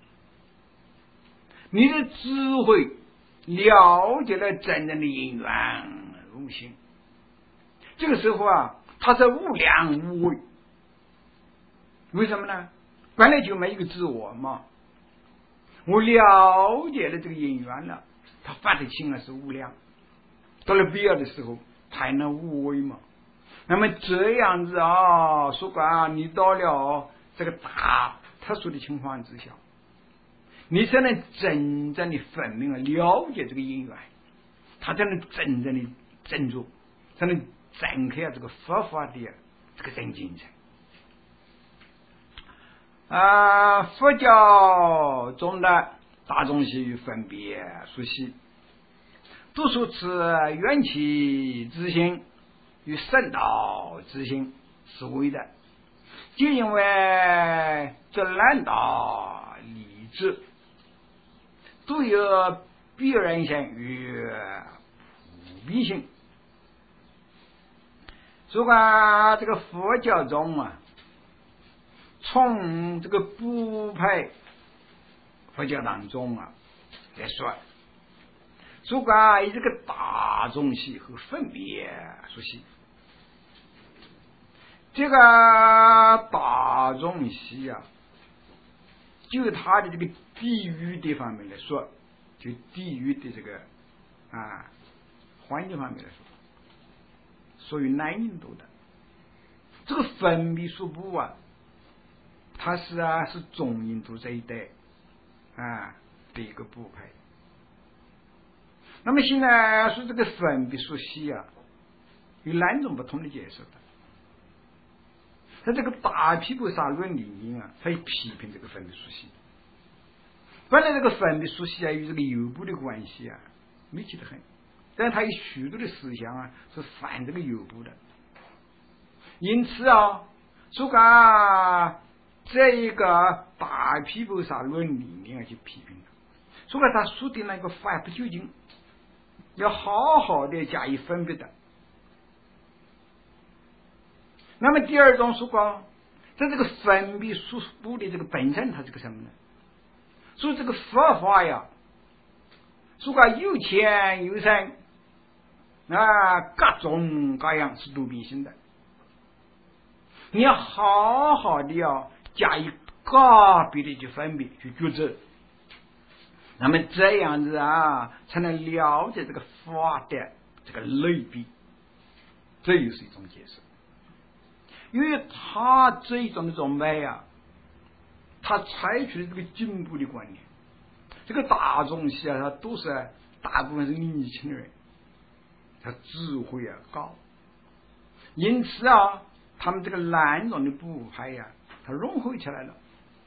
你的智慧了解了真正的因缘无性，这个时候啊它是无量无畏。为什么呢？本来就没一个自我嘛，我了解了这个因缘了，它发的情啊是无量，到了必要的时候才能无为嘛。那么这样子啊，说啊你到了这个大特殊的情况之下，你才能真正的分明了解这个因缘，他才能真正的振作，才能展开这个佛法的这个真精神啊。佛教中的大众系与分别熟悉，都说是缘起之心与圣道之心是为的，就因为这两道理智都有必然性与普遍性。如果这个佛教中啊，从这个部派佛教当中啊来说，如果以这个大众系和分别说系，这个大众系啊，就它的这个地域的方面来说，就地域的这个啊环境方面来说，属于南印度的这个分别属部啊，它是啊是中印度这一带啊的一个部派。那么现在说这个分别属系啊，有两种不同的解释的。在这个大毗婆沙论里面啊，他批评这个分别属系。本来这个分别属系啊与这个有部的关系啊密切得很，但是他有许多的思想啊是反这个有部的。因此啊，说个这一个大毗婆沙论里面啊去批评他，说个他说的那个法不究竟，要好好的加以分别的。那么第二种说法，在这个分别属部的这个本身，它是个什么呢？所以这个佛法呀，说个有浅有深， 啊，各种各样是多变性的，你要好好的要加以个别的去分别去抉择，那么这样子啊，才能了解这个法的这个类比，这又是一种解释。因为他这一种的种美啊，他采取的这个进步的观念，这个大众系啊，他都是大部分是年轻人，他智慧啊高，因此啊，他们这个南种的部派呀、啊，它融合起来了。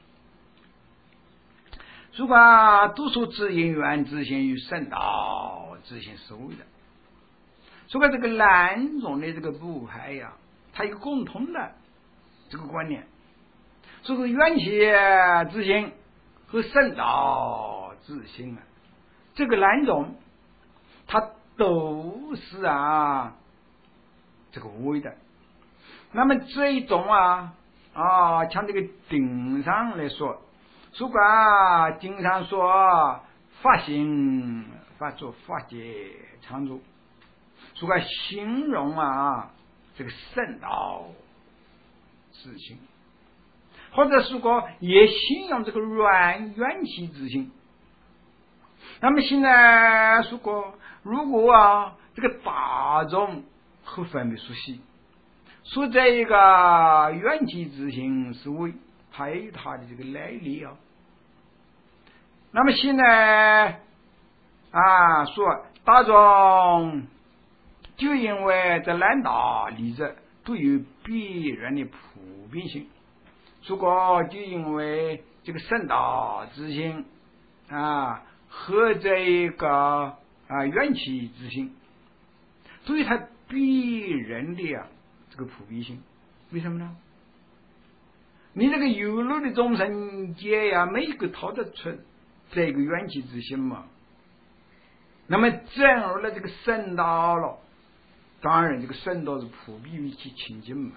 如果多数自因缘自性与圣道自性是为的，如果这个南种的这个部派呀、啊，它有共同的这个观念，这个缘起自性和圣道自性啊，这个两种它都是啊这个无为的。那么这一种啊啊，像这个顶上来说，如果啊经常说法性法作法界常住，如果形容啊这个圣道自性，或者如果也形容这个缘缘起自性，那么现在如果如果啊这个大众和分别熟悉，说这个缘起自性是为它有它的这个来历啊。那么现在啊说大众就因为这两大例子都有必然的普遍性，如果就因为这个圣道自性啊和这一个啊缘起自性都有它必然的啊这个普遍性。为什么呢？你这个有漏的众生界呀、啊，每一个逃得出这个缘起自性嘛，那么正而了这个圣道了，当然这个圣道是普遍于其清净嘛。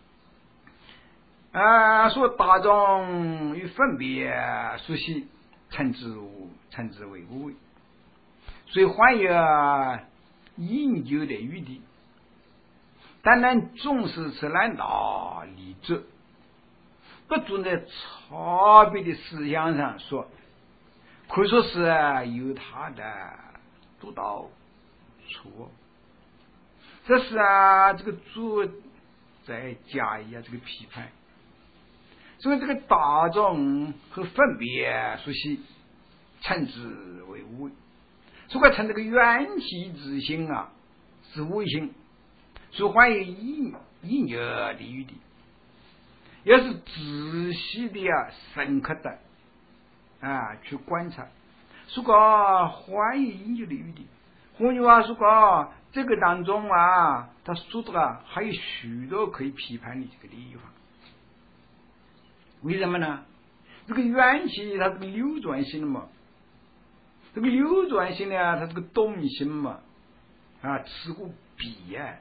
啊，说大众与分别熟悉，称之称之为无为，所以还有研究的余地。但能重视此两大理智，不准在差别的思想上说，可以说是有他的独到处。这是啊，这个主在加以啊这个批判。所以这个大众和分别熟悉，称之为无为。如果称这个缘起自性啊是无为性，所以还有研研究的余地，要是仔细的啊深刻的啊去观察，如果还有研究的余地。换句话说，说这个当中啊，他说的啊还有许多可以批判的这个地方。为什么呢？这个缘起它这个流转性嘛，这个流转性呢，它这个动性嘛，啊，此故必然。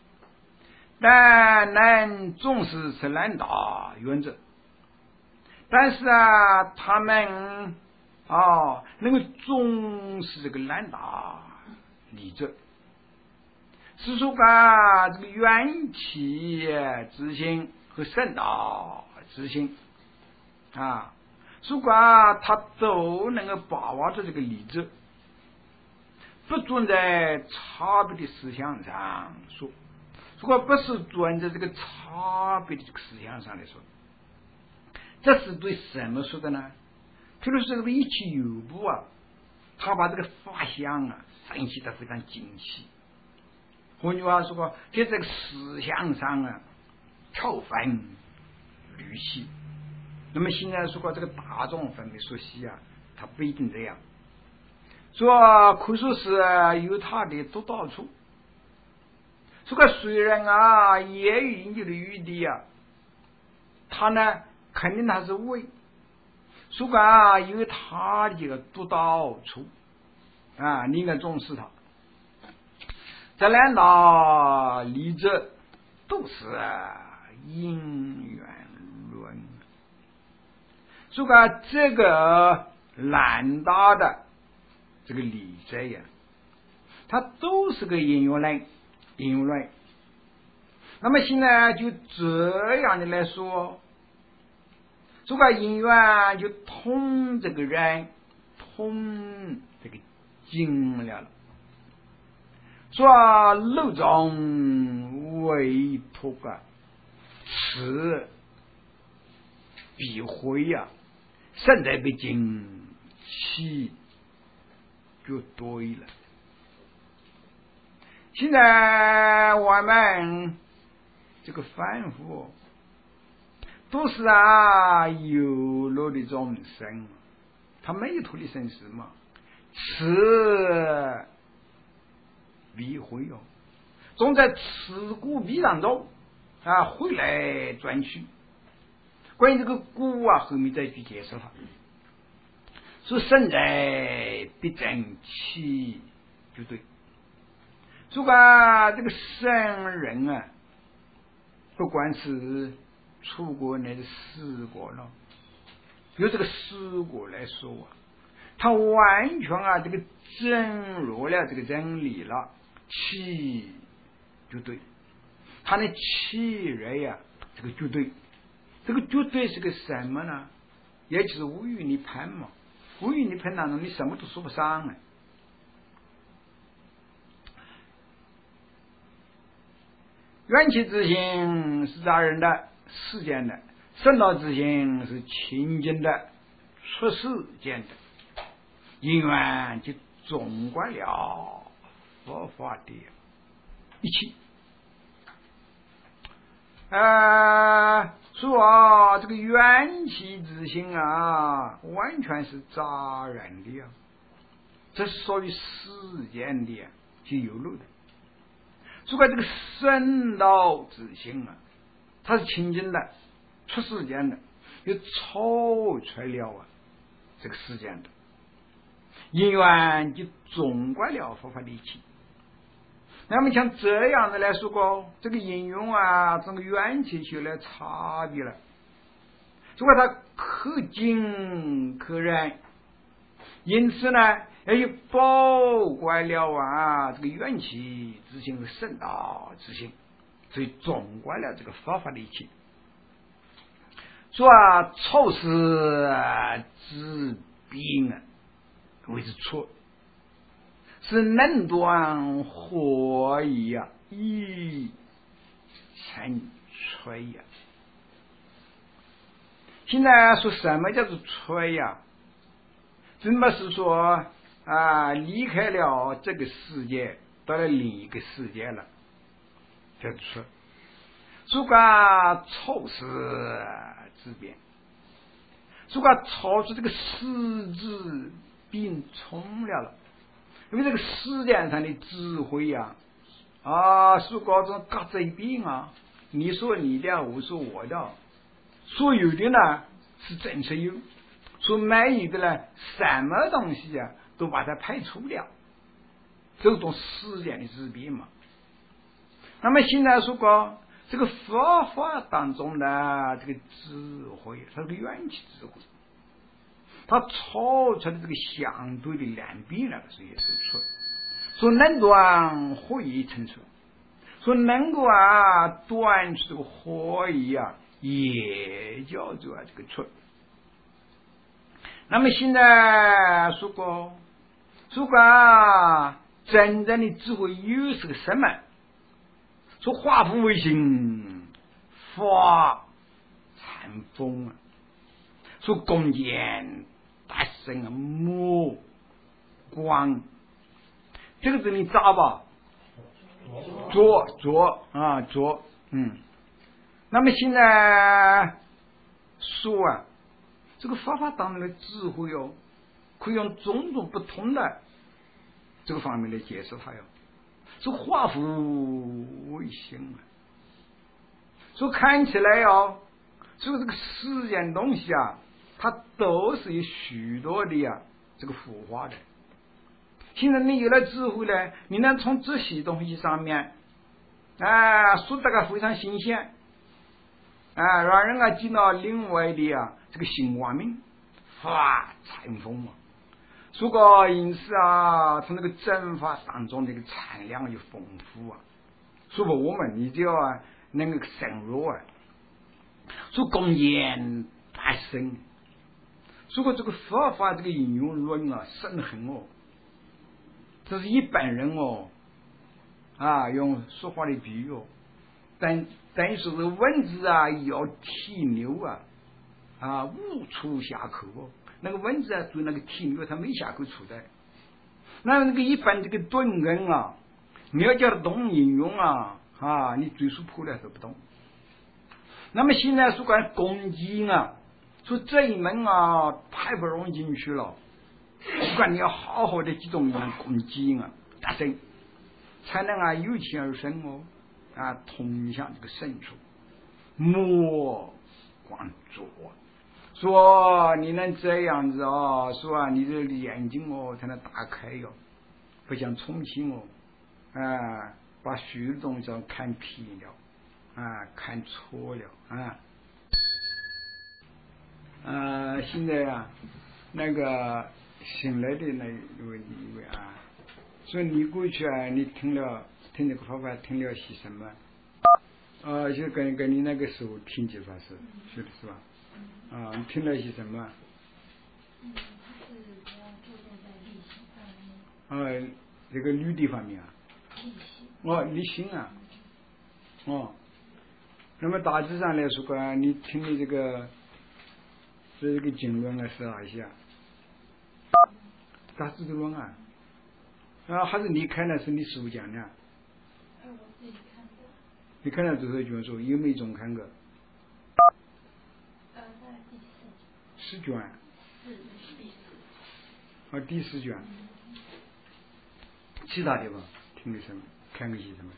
但能重视这两大原则，但是啊，他们啊能够重视这个两大理则，是说啊这个缘起自性和圣道自性啊，如果啊他都能够把握着这个理则，不准在差别的思想上说。如果不是专在这个差别的这个思想上来说，这是对什么说的呢？譬如说这个一起有部啊，他把这个法相啊分析得非常精细。换句话说，在这个思想上啊跳分缕析。那么现在说这个大众分别说析啊，他不一定这样，说可以说是有他的独到处。这个虽然啊也有研究的余地啊，他呢肯定他是为，如果啊有他的这个独到处啊，你应该重视他。这两大例子都是因缘论，如果这个两大的这个理则呀， 它都是个应用类，应用类。那么现在就这样的来说，这个因缘就通这个人，通这个经了了。说楼中为仆啊，此必会呀、啊，现在的经气就对了。现在我们这个凡夫都是啊有漏的众生，他没有脱离生死嘛，此必会哦，总在此故必然中啊，回来转去。关于这个故啊，后面再去解释它。说生在必正气，就对。如果这个生人啊，不管是出国还是死国了，由这个死国来说啊，他完全啊这个证入了这个真理了。气就对，他的气人呀、啊，这个绝对，这个绝对是个什么呢？也就是无与你攀嘛，无与你攀当中，你什么都说不上啊。缘起之心是杂人的、世间的，圣道之心是清净的、出世间的，因缘就总管了佛法的一起，呃，说这个缘起之心啊，完全是杂然的啊，这是属于世间的，就有漏的。如果这个圣道之心啊，它是清净的、出世间的，又超出了啊这个世间的，因缘就总管了佛法的一起。那么像这样的来说过，这个应用啊，这个缘起就来差别了。如果它可精可人，因此呢，也就包括了啊这个缘起之心和圣道之心，所以总管了这个佛法的一切。说啊，处事治病啊，为之错。是能断火意啊，一成吹呀。现在说什么叫做吹呀？怎么是说啊离开了这个世界，到了另一个世界了，叫做吹。如果处事之变，如果超出这个实质并冲了了。因为这个世界上的智慧呀、啊，啊，是各种各这一边啊，你说你的，我说我的，所有的呢是正确有，说没有的呢，什么东西啊都把它排除掉，这种世界的智变嘛。那么现在说过这个佛法当中的这个智慧，它是个缘起智慧。他超出的这个相对的两边了，所以也是错。说能断火意成出，说能够啊断出这个火意啊，也叫做啊这个错。那么现在说过，如果啊真正的智慧有是个什么？说化腐为形，发禅风啊，说攻坚。大声啊，目光，这个字你扎吧，左左啊左，嗯。那么现在说啊，这个佛法当中的智慧哦，可以用种种不同的这个方面来解释它哟。说化腐为形啊，说看起来哦，说这个世间东西啊。它都是有许多的呀、啊，这个腐化的。现在你有了智慧呢，你能从这些东西上面，啊，说这个非常新鲜，啊，让人啊见到另外的啊这个新光明，发禅风嘛。 如果因此啊，从那个蒸发当中这个产量就丰富啊。如果我们你只要啊能够深入啊，说公言大深。如果这个佛法这个应用论啊深厚哦，这是一般人哦啊用说话的比喻哦，但等于说是文字啊要提溜啊啊无处下口哦，那个文字啊对那个提溜它没下口处的，那那个一般这个顿根啊，你要叫它懂应用啊啊，你最初破了都不懂。那么现在说关攻击啊。说这一门啊太不容易进去了，不管你要好好的集中攻击啊，大声才能啊由情而生哦啊，通向这个深处，莫光做。说你能这样子哦，说啊你的眼睛哦才能打开哟、哦，不像重庆哦啊把许多东西看偏了啊，看错了啊。呃，现在啊，那个新来的那一位一位啊，说你过去啊，你听了听这个方法听了些什么？呃，就跟跟你那个时候听起法是，是的是吧？啊，你听了些什么？ 嗯，他是主要注重在立心方面。 呃，这个律的方面啊。 立心。 哦，立心啊。哦，那么大致上来说个，你听的这个。这个经论啊是哪些啊？大智度论啊，啊还是你看的是你师傅讲的？ 呃，我自己看过。 你看了最后卷数有没有总看过？ 呃，在第四。 十卷。 是第四。 啊，第四卷。其他地方听的什么？看个些什么？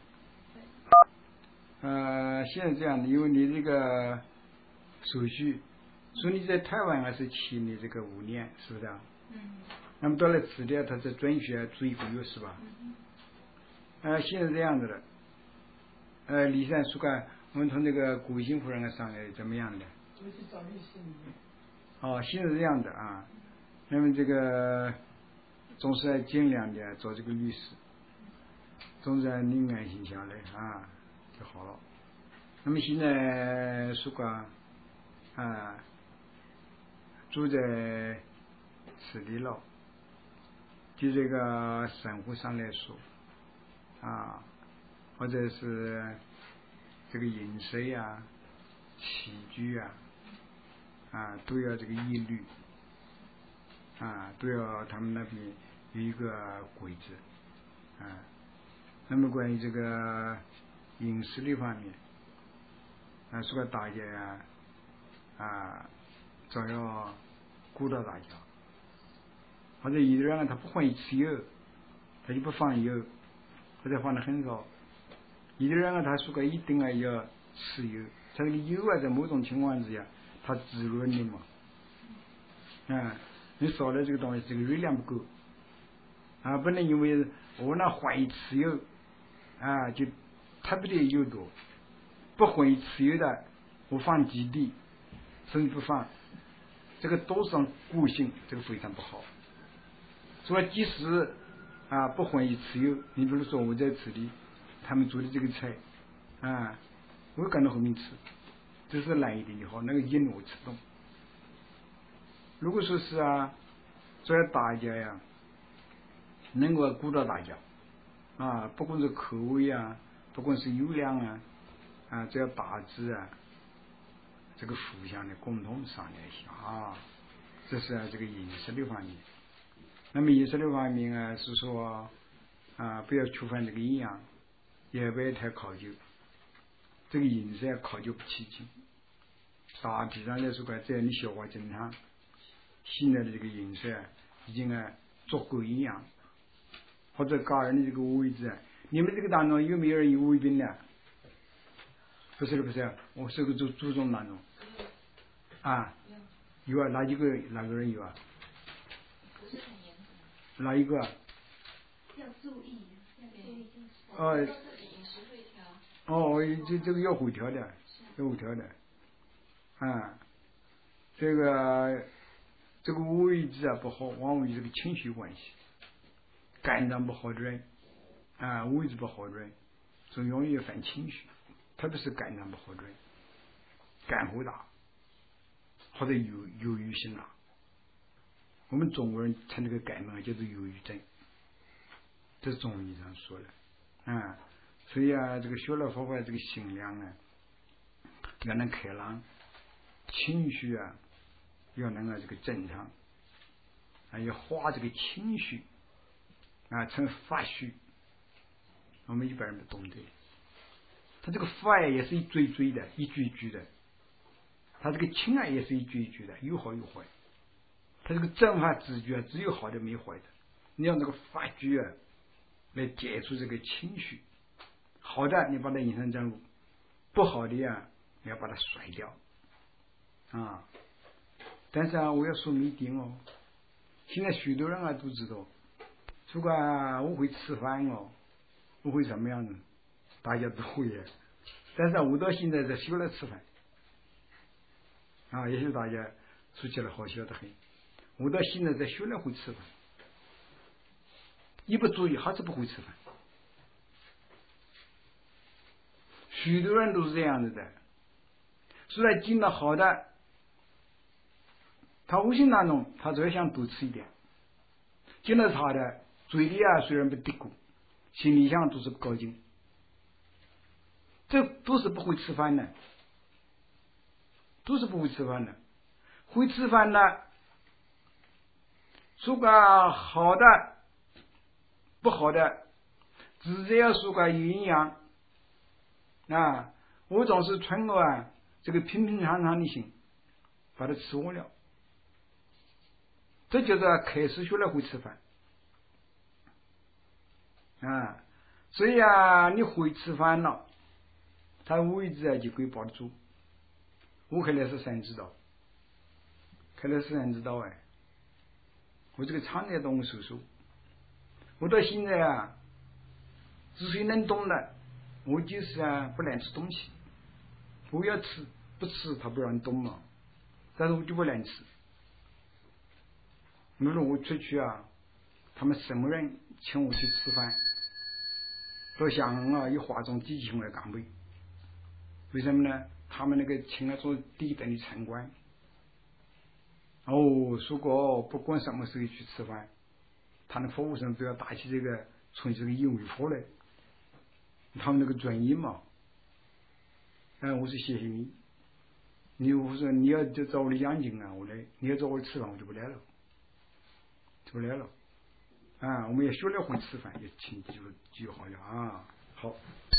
呃，现在这样的，因为你这个手续。说你在台湾还是去你这个五年，是不是啊？ 嗯。 那么到了此地，他在准学住一个月，是吧？ 嗯。 呃，现在这样子的，呃，李山说干，我们从那个古新夫人上来怎么样的？ 就去找律师。 哦，现在这样的啊，那么这个总是要尽量的找这个律师，总是要你安心下来啊就好了。那么现在说干啊。住在此地了，就这个生活上来说啊，或者是这个饮食呀、起居啊，啊都要这个一律啊，都要他们那边有一个规则啊。那么关于这个饮食的方面，啊，说大家呀啊，总要顾到大家，或者有的人他不欢喜吃油，他就不放油，或者放的很少。有的人他说个一定啊要吃油，他这个油啊在某种情况之下，它滋润的嘛，啊，你少了这个东西，这个热量不够，啊，不能因为我那欢喜吃油，啊，就特别的油多，不欢喜吃油的，我放几滴，甚至不放。这个都是固性，这个非常不好。所以即使啊不欢喜吃油，你比如说我在此地，他们做的这个菜啊，我赶到后面吃，这是懒一点就好，那个硬我吃不动。如果说是啊，只要大家呀能够顾到大家啊，不管是口味啊，不管是油量啊，啊，只要大致啊。这个互相的共同商量一下啊，这是、啊、这个饮食的方面。那么饮食的方面啊，是说啊，不要触犯这个营养，也不要太考究。这个饮食要考究不起劲。大体上来说，只要你消化正常，现在的这个饮食啊，已经啊足够营养。或者个人的这个位置啊，你们这个当中有没有人有胃病的？不是的，不是，我是个注注重那种啊，有啊，哪几个哪个人有啊？ 不是很严重。哪一个？ 要注意，要注意。 哦。 饮食会调。 哦，这这个要回调的，要回调的，啊，这个这个位置啊不好，往往与这个情绪关系。肝脏不好的人啊，位置不好的人，就容易犯情绪，特别是肝脏不好的人，肝火大或者忧忧郁性大。我们中国人称这个肝病叫做忧郁症，这是中医上说的啊。所以啊，这个学了佛法，这个心量啊，要能开朗，情绪啊，要能够这个正常啊，要化这个情绪啊成法绪。我们一般人不懂得，他这个法也是一追追的，一句一句的，他这个情啊也是一句一句的，有好有坏。他这个正法直觉只有好的没坏的，你用这个法句啊来解除这个情绪，好的你把它引申正路，不好的呀你要把它甩掉啊。但是啊，我要说明一点哦，现在许多人啊都知道，如果啊我会吃饭哦，我会什么样子，大家都会啊。但是啊，我到现在在修了吃饭啊，也许大家说起来好笑的很。我到现在在学了会吃饭，一不注意还是不会吃饭。许多人都是这样子的，虽然经了好的，他无形当中他只想多吃一点，经了差的，嘴里啊虽然不嘀咕，心里想都是不高兴，这都是不会吃饭的，都是不会吃饭的。会吃饭的，说个好的不好的，只要说个有营养啊，我总是存个啊这个平平常常的心把它吃完了，这就是开始学了会吃饭啊。所以啊，你会吃饭了，他位置啊就可以保得住。我开来是三知道，开来是三知道哎，我这个常年动手术，我到现在啊，之所以能动的，我就是啊不能吃东西，我要吃不吃他不让你动嘛，但是我就不能吃。比如说我出去啊，他们什么人请我去吃饭，到香港啊有化妆机器来港北，为什么呢？他们那个请了做低等的参观。哦，说过不管什么时候去吃饭，他的服务生都要打起这个穿这个英语服来，他们那个专业嘛。嗯，我说谢谢你，你我说你要就找我的养精啊，我来；你要找我吃饭，我就不来了，就不来了。啊，我们也学了会吃饭，也请记住记好了啊。好。